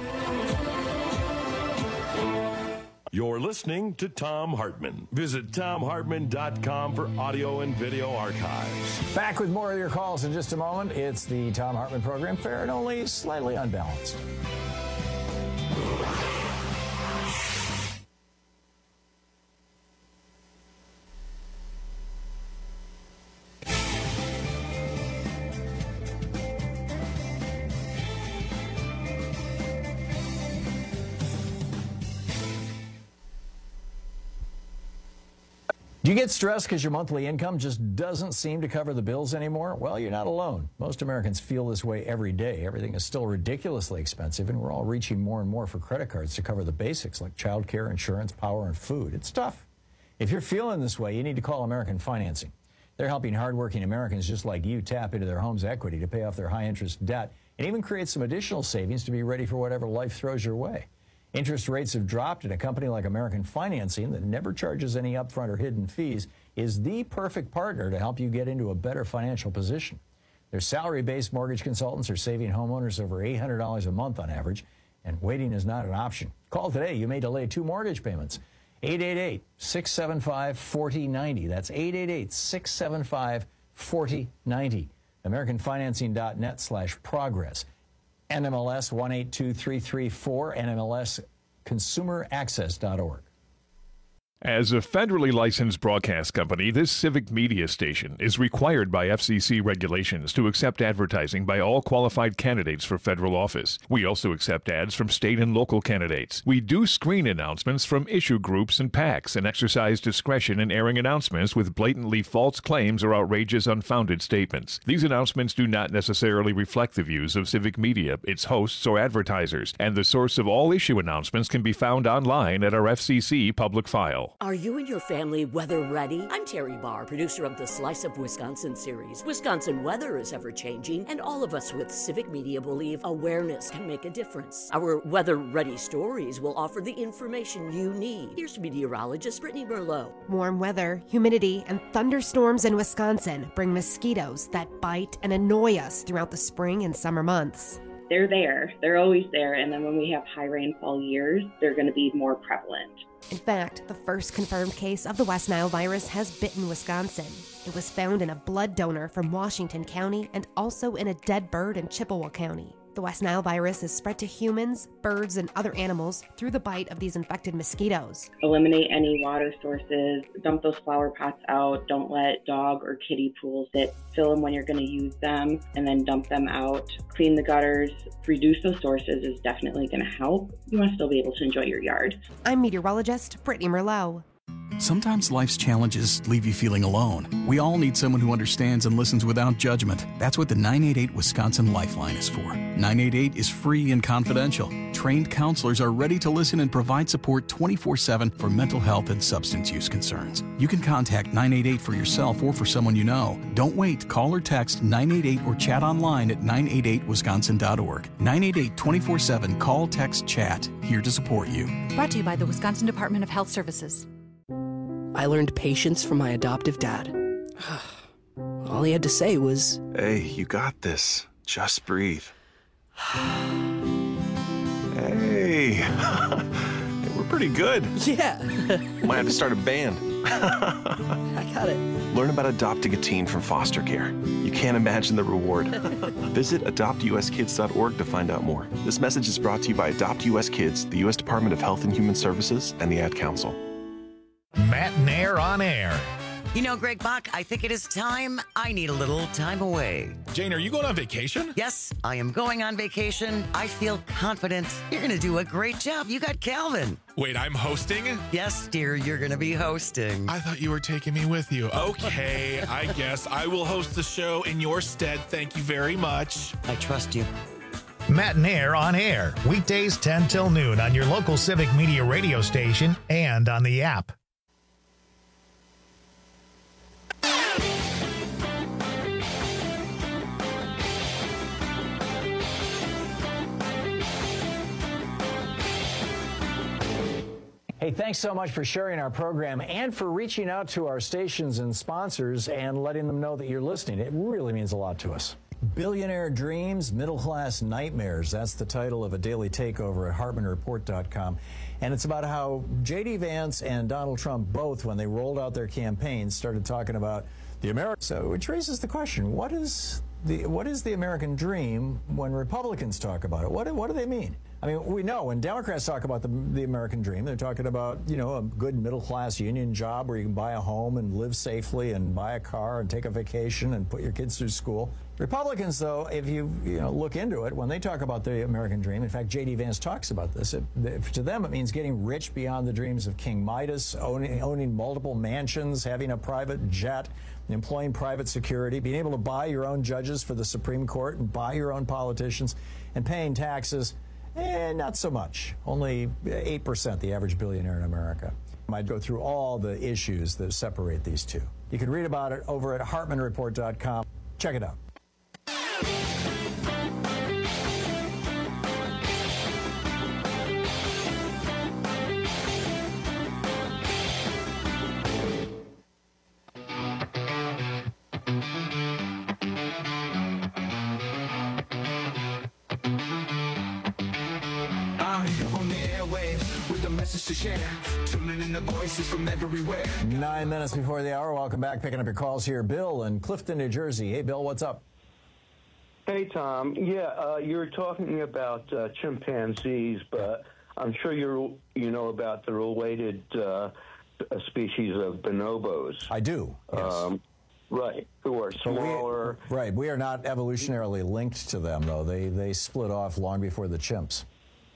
You're listening to Thom Hartmann. Visit Thom Hartmann dot com for audio and video archives. Back with more of your calls in just a moment. It's the Thom Hartmann program, fair and only slightly unbalanced. Do you get stressed because your monthly income just doesn't seem to cover the bills anymore? Well, you're not alone. Most Americans feel this way every day. Everything is still ridiculously expensive, and we're all reaching more and more for credit cards to cover the basics like childcare, insurance, power, and food. It's tough. If you're feeling this way, you need to call American Financing. They're helping hardworking Americans just like you tap into their home's equity to pay off their high-interest debt and even create some additional savings to be ready for whatever life throws your way. Interest rates have dropped, and a company like American Financing that never charges any upfront or hidden fees is the perfect partner to help you get into a better financial position. Their salary-based mortgage consultants are saving homeowners over eight hundred dollars a month on average, and waiting is not an option. Call today. You may delay two mortgage payments. eight eight eight, six seven five, four zero nine zero. That's eight eight eight, six seven five, four zero nine zero. American Financing dot net slash progress. N M L S one eight two three three four, N M L S consumer access dot org. As a federally licensed broadcast company, this civic media station is required by F C C regulations to accept advertising by all qualified candidates for federal office. We also accept ads from state and local candidates. We do screen announcements from issue groups and PACs and exercise discretion in airing announcements with blatantly false claims or outrageous unfounded statements. These announcements do not necessarily reflect the views of civic media, its hosts, or advertisers, and the source of all issue announcements can be found online at our F C C public file. Are you and your family weather ready? I'm Terry Barr, producer of the Slice of Wisconsin series. Wisconsin weather is ever changing, and all of us with civic media believe awareness can make a difference. Our weather ready stories will offer the information you need. Here's meteorologist Brittany Merlot. Warm weather, humidity, and thunderstorms in Wisconsin bring mosquitoes that bite and annoy us throughout the spring and summer months. They're there. They're always there. And then when we have high rainfall years, they're going to be more prevalent. In fact, the first confirmed case of the West Nile virus has bitten Wisconsin. It was found in a blood donor from Washington County and also in a dead bird in Chippewa County. The West Nile virus is spread to humans, birds, and other animals through the bite of these infected mosquitoes. Eliminate any water sources, dump those flower pots out, don't let dog or kitty pools sit, fill them when you're going to use them, and then dump them out. Clean the gutters, reduce those sources is definitely going to help. You want to still be able to enjoy your yard. I'm meteorologist Brittany Merlot. Sometimes life's challenges leave you feeling alone. We all need someone who understands and listens without judgment. That's what the nine eight eight Wisconsin Lifeline is for. nine eight eight is free and confidential. Trained counselors are ready to listen and provide support twenty-four seven for mental health and substance use concerns. You can contact nine eight eight for yourself or for someone you know. Don't wait. Call or text nine eight eight or chat online at nine eight eight wisconsin dot org. nine eight eight twenty-four seven. Call, text, chat. Here to support you. Brought to you by the Wisconsin Department of Health Services. I learned patience from my adoptive dad. All he had to say was, "Hey, you got this. Just breathe." Hey, we're pretty good. Yeah. Might have to start a band. I got it. Learn about adopting a teen from foster care. You can't imagine the reward. Visit adopt u s kids dot org to find out more. This message is brought to you by Adopt U S Kids, the U S Department of Health and Human Services, and the Ad Council. Matt Nair on air. You know, Greg Bach, I think it is time I need a little time away. Jane, are you going on vacation? Yes, I am going on vacation. I feel confident. You're going to do a great job. You got Calvin. Wait, I'm hosting? Yes, dear, you're going to be hosting. I thought you were taking me with you. Okay, I guess I will host the show in your stead. Thank you very much. I trust you. Matt Nair on air. Weekdays ten till noon on your local Civic Media radio station and on the app. Hey, thanks so much for sharing our program and for reaching out to our stations and sponsors and letting them know that you're listening. It really means a lot to us. Billionaire Dreams, Middle-Class Nightmares. That's the title of a daily takeover at Hartman Report dot com. And it's about how J D Vance and Donald Trump both, when they rolled out their campaigns, started talking about the American. So it raises the question, what is the what is the American dream when Republicans talk about it? What, what do they mean? I mean, we know when Democrats talk about the, the American dream, they're talking about, you know, a good middle-class union job where you can buy a home and live safely and buy a car and take a vacation and put your kids through school. Republicans, though, if you, you know, look into it, when they talk about the American dream, in fact, J D Vance talks about this, it, to them it means getting rich beyond the dreams of King Midas, owning, owning multiple mansions, having a private jet, employing private security, being able to buy your own judges for the Supreme Court and buy your own politicians, and paying taxes. Eh, not so much. Only eight percent, the average billionaire in America. I'd go through all the issues that separate these two. You can read about it over at Hartman Report dot com. Check it out. To share, tuning in the voices from everywhere. Nine minutes before the hour. Welcome back. Picking up your calls here. Bill in Clifton, New Jersey. Hey, Bill, what's up? Hey, Tom. Yeah, uh, you were talking about uh, chimpanzees, but I'm sure you you know about the related uh, species of bonobos. I do. Yes. Um, right. Who are smaller. We, right. We are not evolutionarily linked to them, though. They they split off long before the chimps.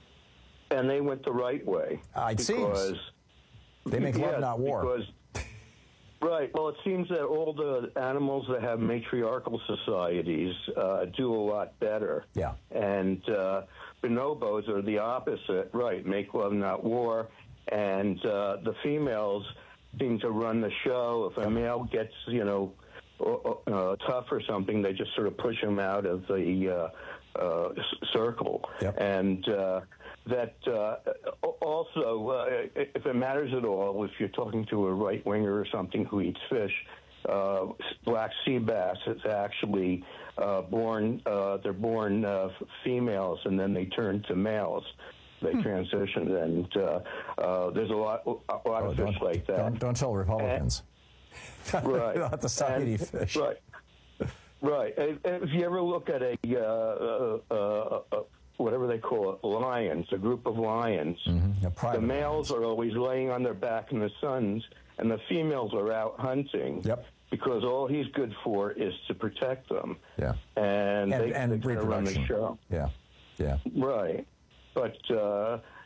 And they went the right way. Uh, it seems. They make yeah, love, not war. Because, right. Well, it seems that all the animals that have matriarchal societies uh, do a lot better. Yeah. And uh, bonobos are the opposite. Right. Make love, not war. And uh, the females seem to run the show. If a male gets, you know, uh, tough or something, they just sort of push him out of the uh, uh, circle. Yep. And uh, that uh, also, uh, if it matters at all, if you're talking to a right-winger or something who eats fish, uh, black sea bass is actually uh, born, uh, they're born uh, females and then they turn to males. They hmm. transition, and uh, uh, there's a lot, a lot oh, of fish like that. Don't, don't tell Republicans. And, right. Not the stop eating fish. Right. Right. If you ever look at a, uh, uh, uh, uh, whatever they call it, lions, a group of lions, mm-hmm. the males are always laying on their back in the suns, and the females are out hunting. Yep. Because all he's good for is to protect them. Yeah. And, and they, and they kind of run the show. Yeah. Yeah. Right. But, uh,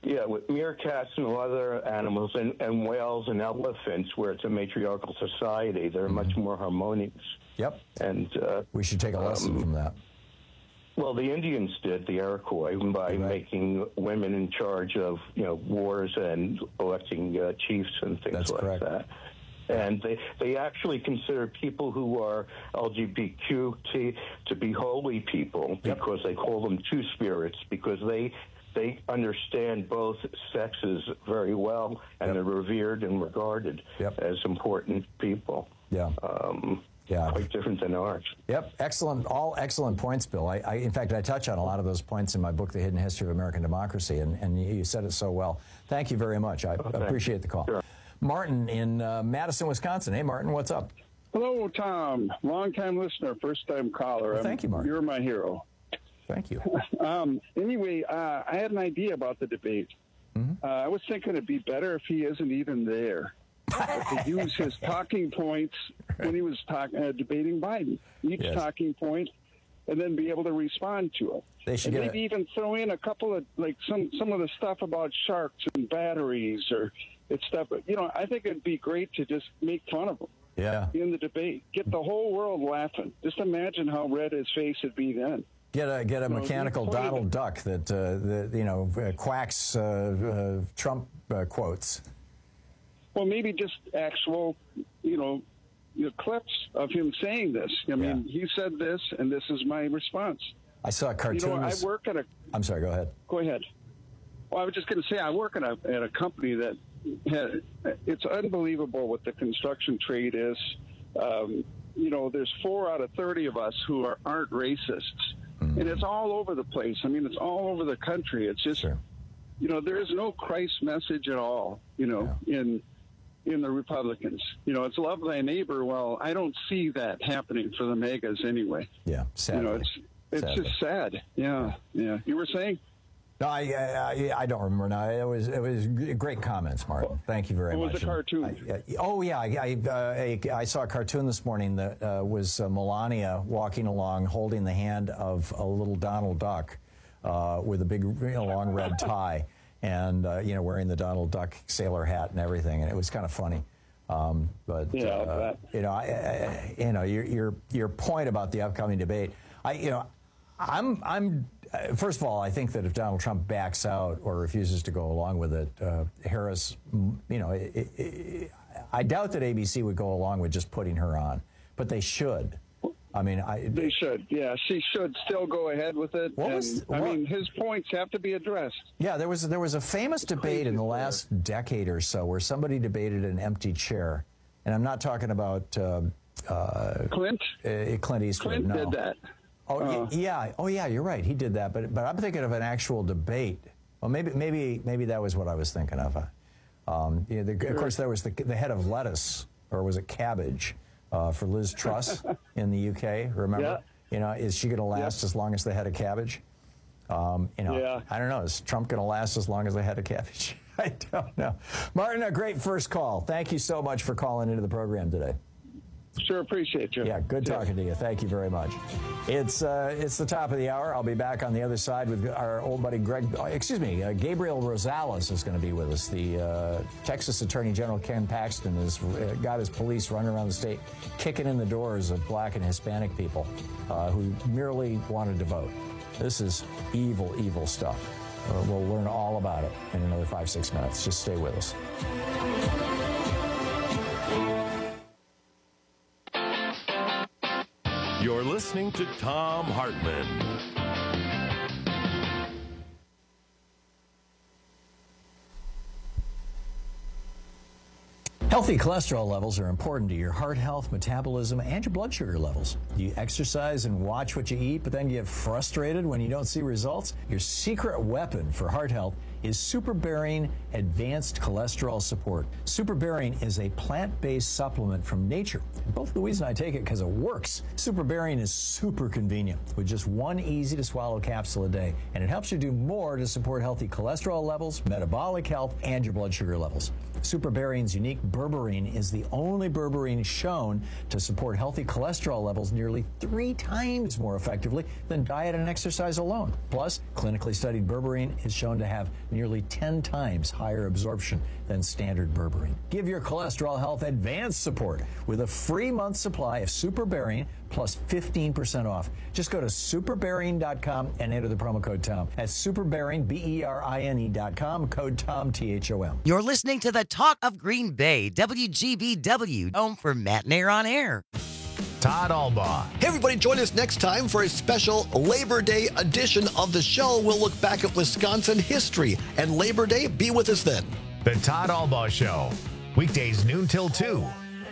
Yeah, with meerkats and other animals, and, and whales and elephants, where it's a matriarchal society, they're mm-hmm. much more harmonious. Yep. And uh, we should take a lesson um, from that. Well, the Indians did, the Iroquois, by right. making women in charge of, you know, wars and electing uh, chiefs and things That's like correct. that. And they, they actually consider people who are L G B T Q to be holy people yep. because they call them two spirits, because they they understand both sexes very well, and yep. they're revered and regarded yep. as important people. Yeah. Um, Yeah. Quite different than ours. Yep. Excellent. All excellent points, Bill. I, I, in fact, I touch on a lot of those points in my book, The Hidden History of American Democracy, and, and you said it so well. Thank you very much. I okay. appreciate the call. Sure. Martin in uh, Madison, Wisconsin. Hey, Martin, what's up? Hello, Tom. Long-time listener, first-time caller. Well, thank you, Martin. You're my hero. Thank you. um, anyway, uh, I had an idea about the debate. Mm-hmm. uh, I was thinking it'd be better if he isn't even there. To use his talking points when he was talk, uh, debating Biden, each yes. talking point, and then be able to respond to it. They should and get maybe it. even throw in a couple of like some some of the stuff about sharks and batteries or it's stuff. You know, I think it'd be great to just make fun of him. Yeah. In the debate, get the whole world laughing. Just imagine how red his face would be then. Get a get a you mechanical know, Donald Duck that uh, that you know uh, quacks uh, uh, Trump uh, quotes. Well, maybe just actual, you know, you know, clips of him saying this. I mean, yeah. he said this, and this is my response. I saw a cartoon. You know, I work at a. I'm sorry. Go ahead. Go ahead. Well, I was just going to say I work at a at a company that had, it's unbelievable what the construction trade is. Um, you know, there's four out of thirty of us who are aren't racists, mm-hmm. and it's all over the place. I mean, it's all over the country. It's just, sure. you know, there is no Christ message at all. You know, yeah. in in the Republicans. You know, it's love thy neighbor. Well, I don't see that happening for the megas anyway. Yeah, sadly. You know, it's it's sadly. just sad. Yeah, yeah. You were saying? No, I, I I don't remember now. It was it was great comments, Martin. Thank you very it much. It was a cartoon. I, I, oh yeah, I I, uh, I saw a cartoon this morning that uh, was uh, Melania walking along, holding the hand of a little Donald Duck uh, with a big, you know, long red tie. And, uh, you know, wearing the Donald Duck sailor hat and everything. And it was kind of funny. Um, but, yeah, uh, you know, I, I, you know, your, your, your point about the upcoming debate, I, you know, I'm, I'm, uh, first of all, I think that if Donald Trump backs out or refuses to go along with it, uh, Harris, you know, it, it, it, I doubt that A B C would go along with just putting her on, but they should. I mean, I, they should. Yeah, she should still go ahead with it. What and, was, I what, mean, his points have to be addressed. Yeah, there was there was a famous debate in the last there. decade or so where somebody debated an empty chair, and I'm not talking about uh, uh, Clint. Uh, Clint Eastwood. Clint no. did that. Oh uh, yeah. Oh yeah. You're right. He did that. But but I'm thinking of an actual debate. Well, maybe maybe maybe that was what I was thinking of. Um, you know, the, of course, there was the the head of lettuce, or was it cabbage? Uh, for Liz Truss in the U K, remember? Yeah. You know, is she going to last yeah. as long as the head of cabbage? Um, you know, yeah. I don't know. Is Trump going to last as long as the head of cabbage? I don't know. Martin, a great first call. Thank you so much for calling into the program today. Sure, appreciate you. Yeah, good yeah. talking to you. Thank you very much. It's uh, it's the top of the hour. I'll be back on the other side with our old buddy Greg. Oh, excuse me, uh, Gabriel Rosales is going to be with us. The uh, Texas Attorney General Ken Paxton has uh, got his police running around the state, kicking in the doors of black and Hispanic people uh, who merely wanted to vote. This is evil, evil stuff. Uh, we'll learn all about it in another five, six minutes. Just stay with us. You're listening to Thom Hartmann. Healthy cholesterol levels are important to your heart health, metabolism, and your blood sugar levels. Do you exercise and watch what you eat, but then get frustrated when you don't see results? Your secret weapon for heart health is SuperBarian Advanced Cholesterol Support. SuperBarian is a plant-based supplement from nature. And both Louise and I take it because it works. SuperBarian is super convenient with just one easy-to-swallow capsule a day, and it helps you do more to support healthy cholesterol levels, metabolic health, and your blood sugar levels. SuperBarian's unique berberine is the only berberine shown to support healthy cholesterol levels nearly three times more effectively than diet and exercise alone. Plus, clinically studied berberine is shown to have nearly ten times higher absorption than standard berberine. Give your cholesterol health advanced support with a free month supply of Superberine plus fifteen percent off. Just go to superberine dot com and enter the promo code Tom. That's superberine, B E R I N E dot com, code Tom, T H O M. You're listening to the Talk of Green Bay, W G B W, home for Matt Nair on Air. Todd Albaugh. Hey, everybody, join us next time for a special Labor Day edition of the show. We'll look back at Wisconsin history and Labor Day. Be with us then. The Todd Albaugh Show, weekdays noon till two.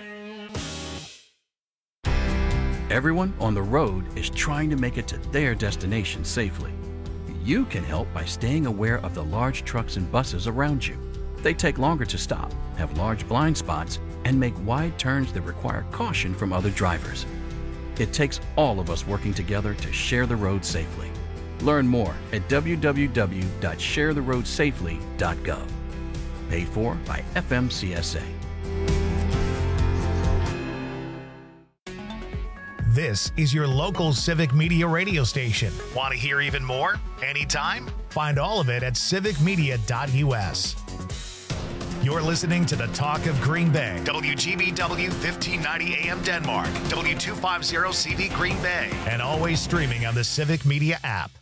Everyone on the road is trying to make it to their destination safely. You can help by staying aware of the large trucks and buses around you. They take longer to stop, have large blind spots, and make wide turns that require caution from other drivers. It takes all of us working together to share the road safely. Learn more at w w w dot share the road safely dot gov. Paid for by F M C S A. This is your local Civic Media radio station. Want to hear even more? Anytime? Find all of it at civic media dot u s. You're listening to the Talk of Green Bay. W G B W fifteen ninety A M Denmark. W two fifty C V Green Bay. And always streaming on the Civic Media app.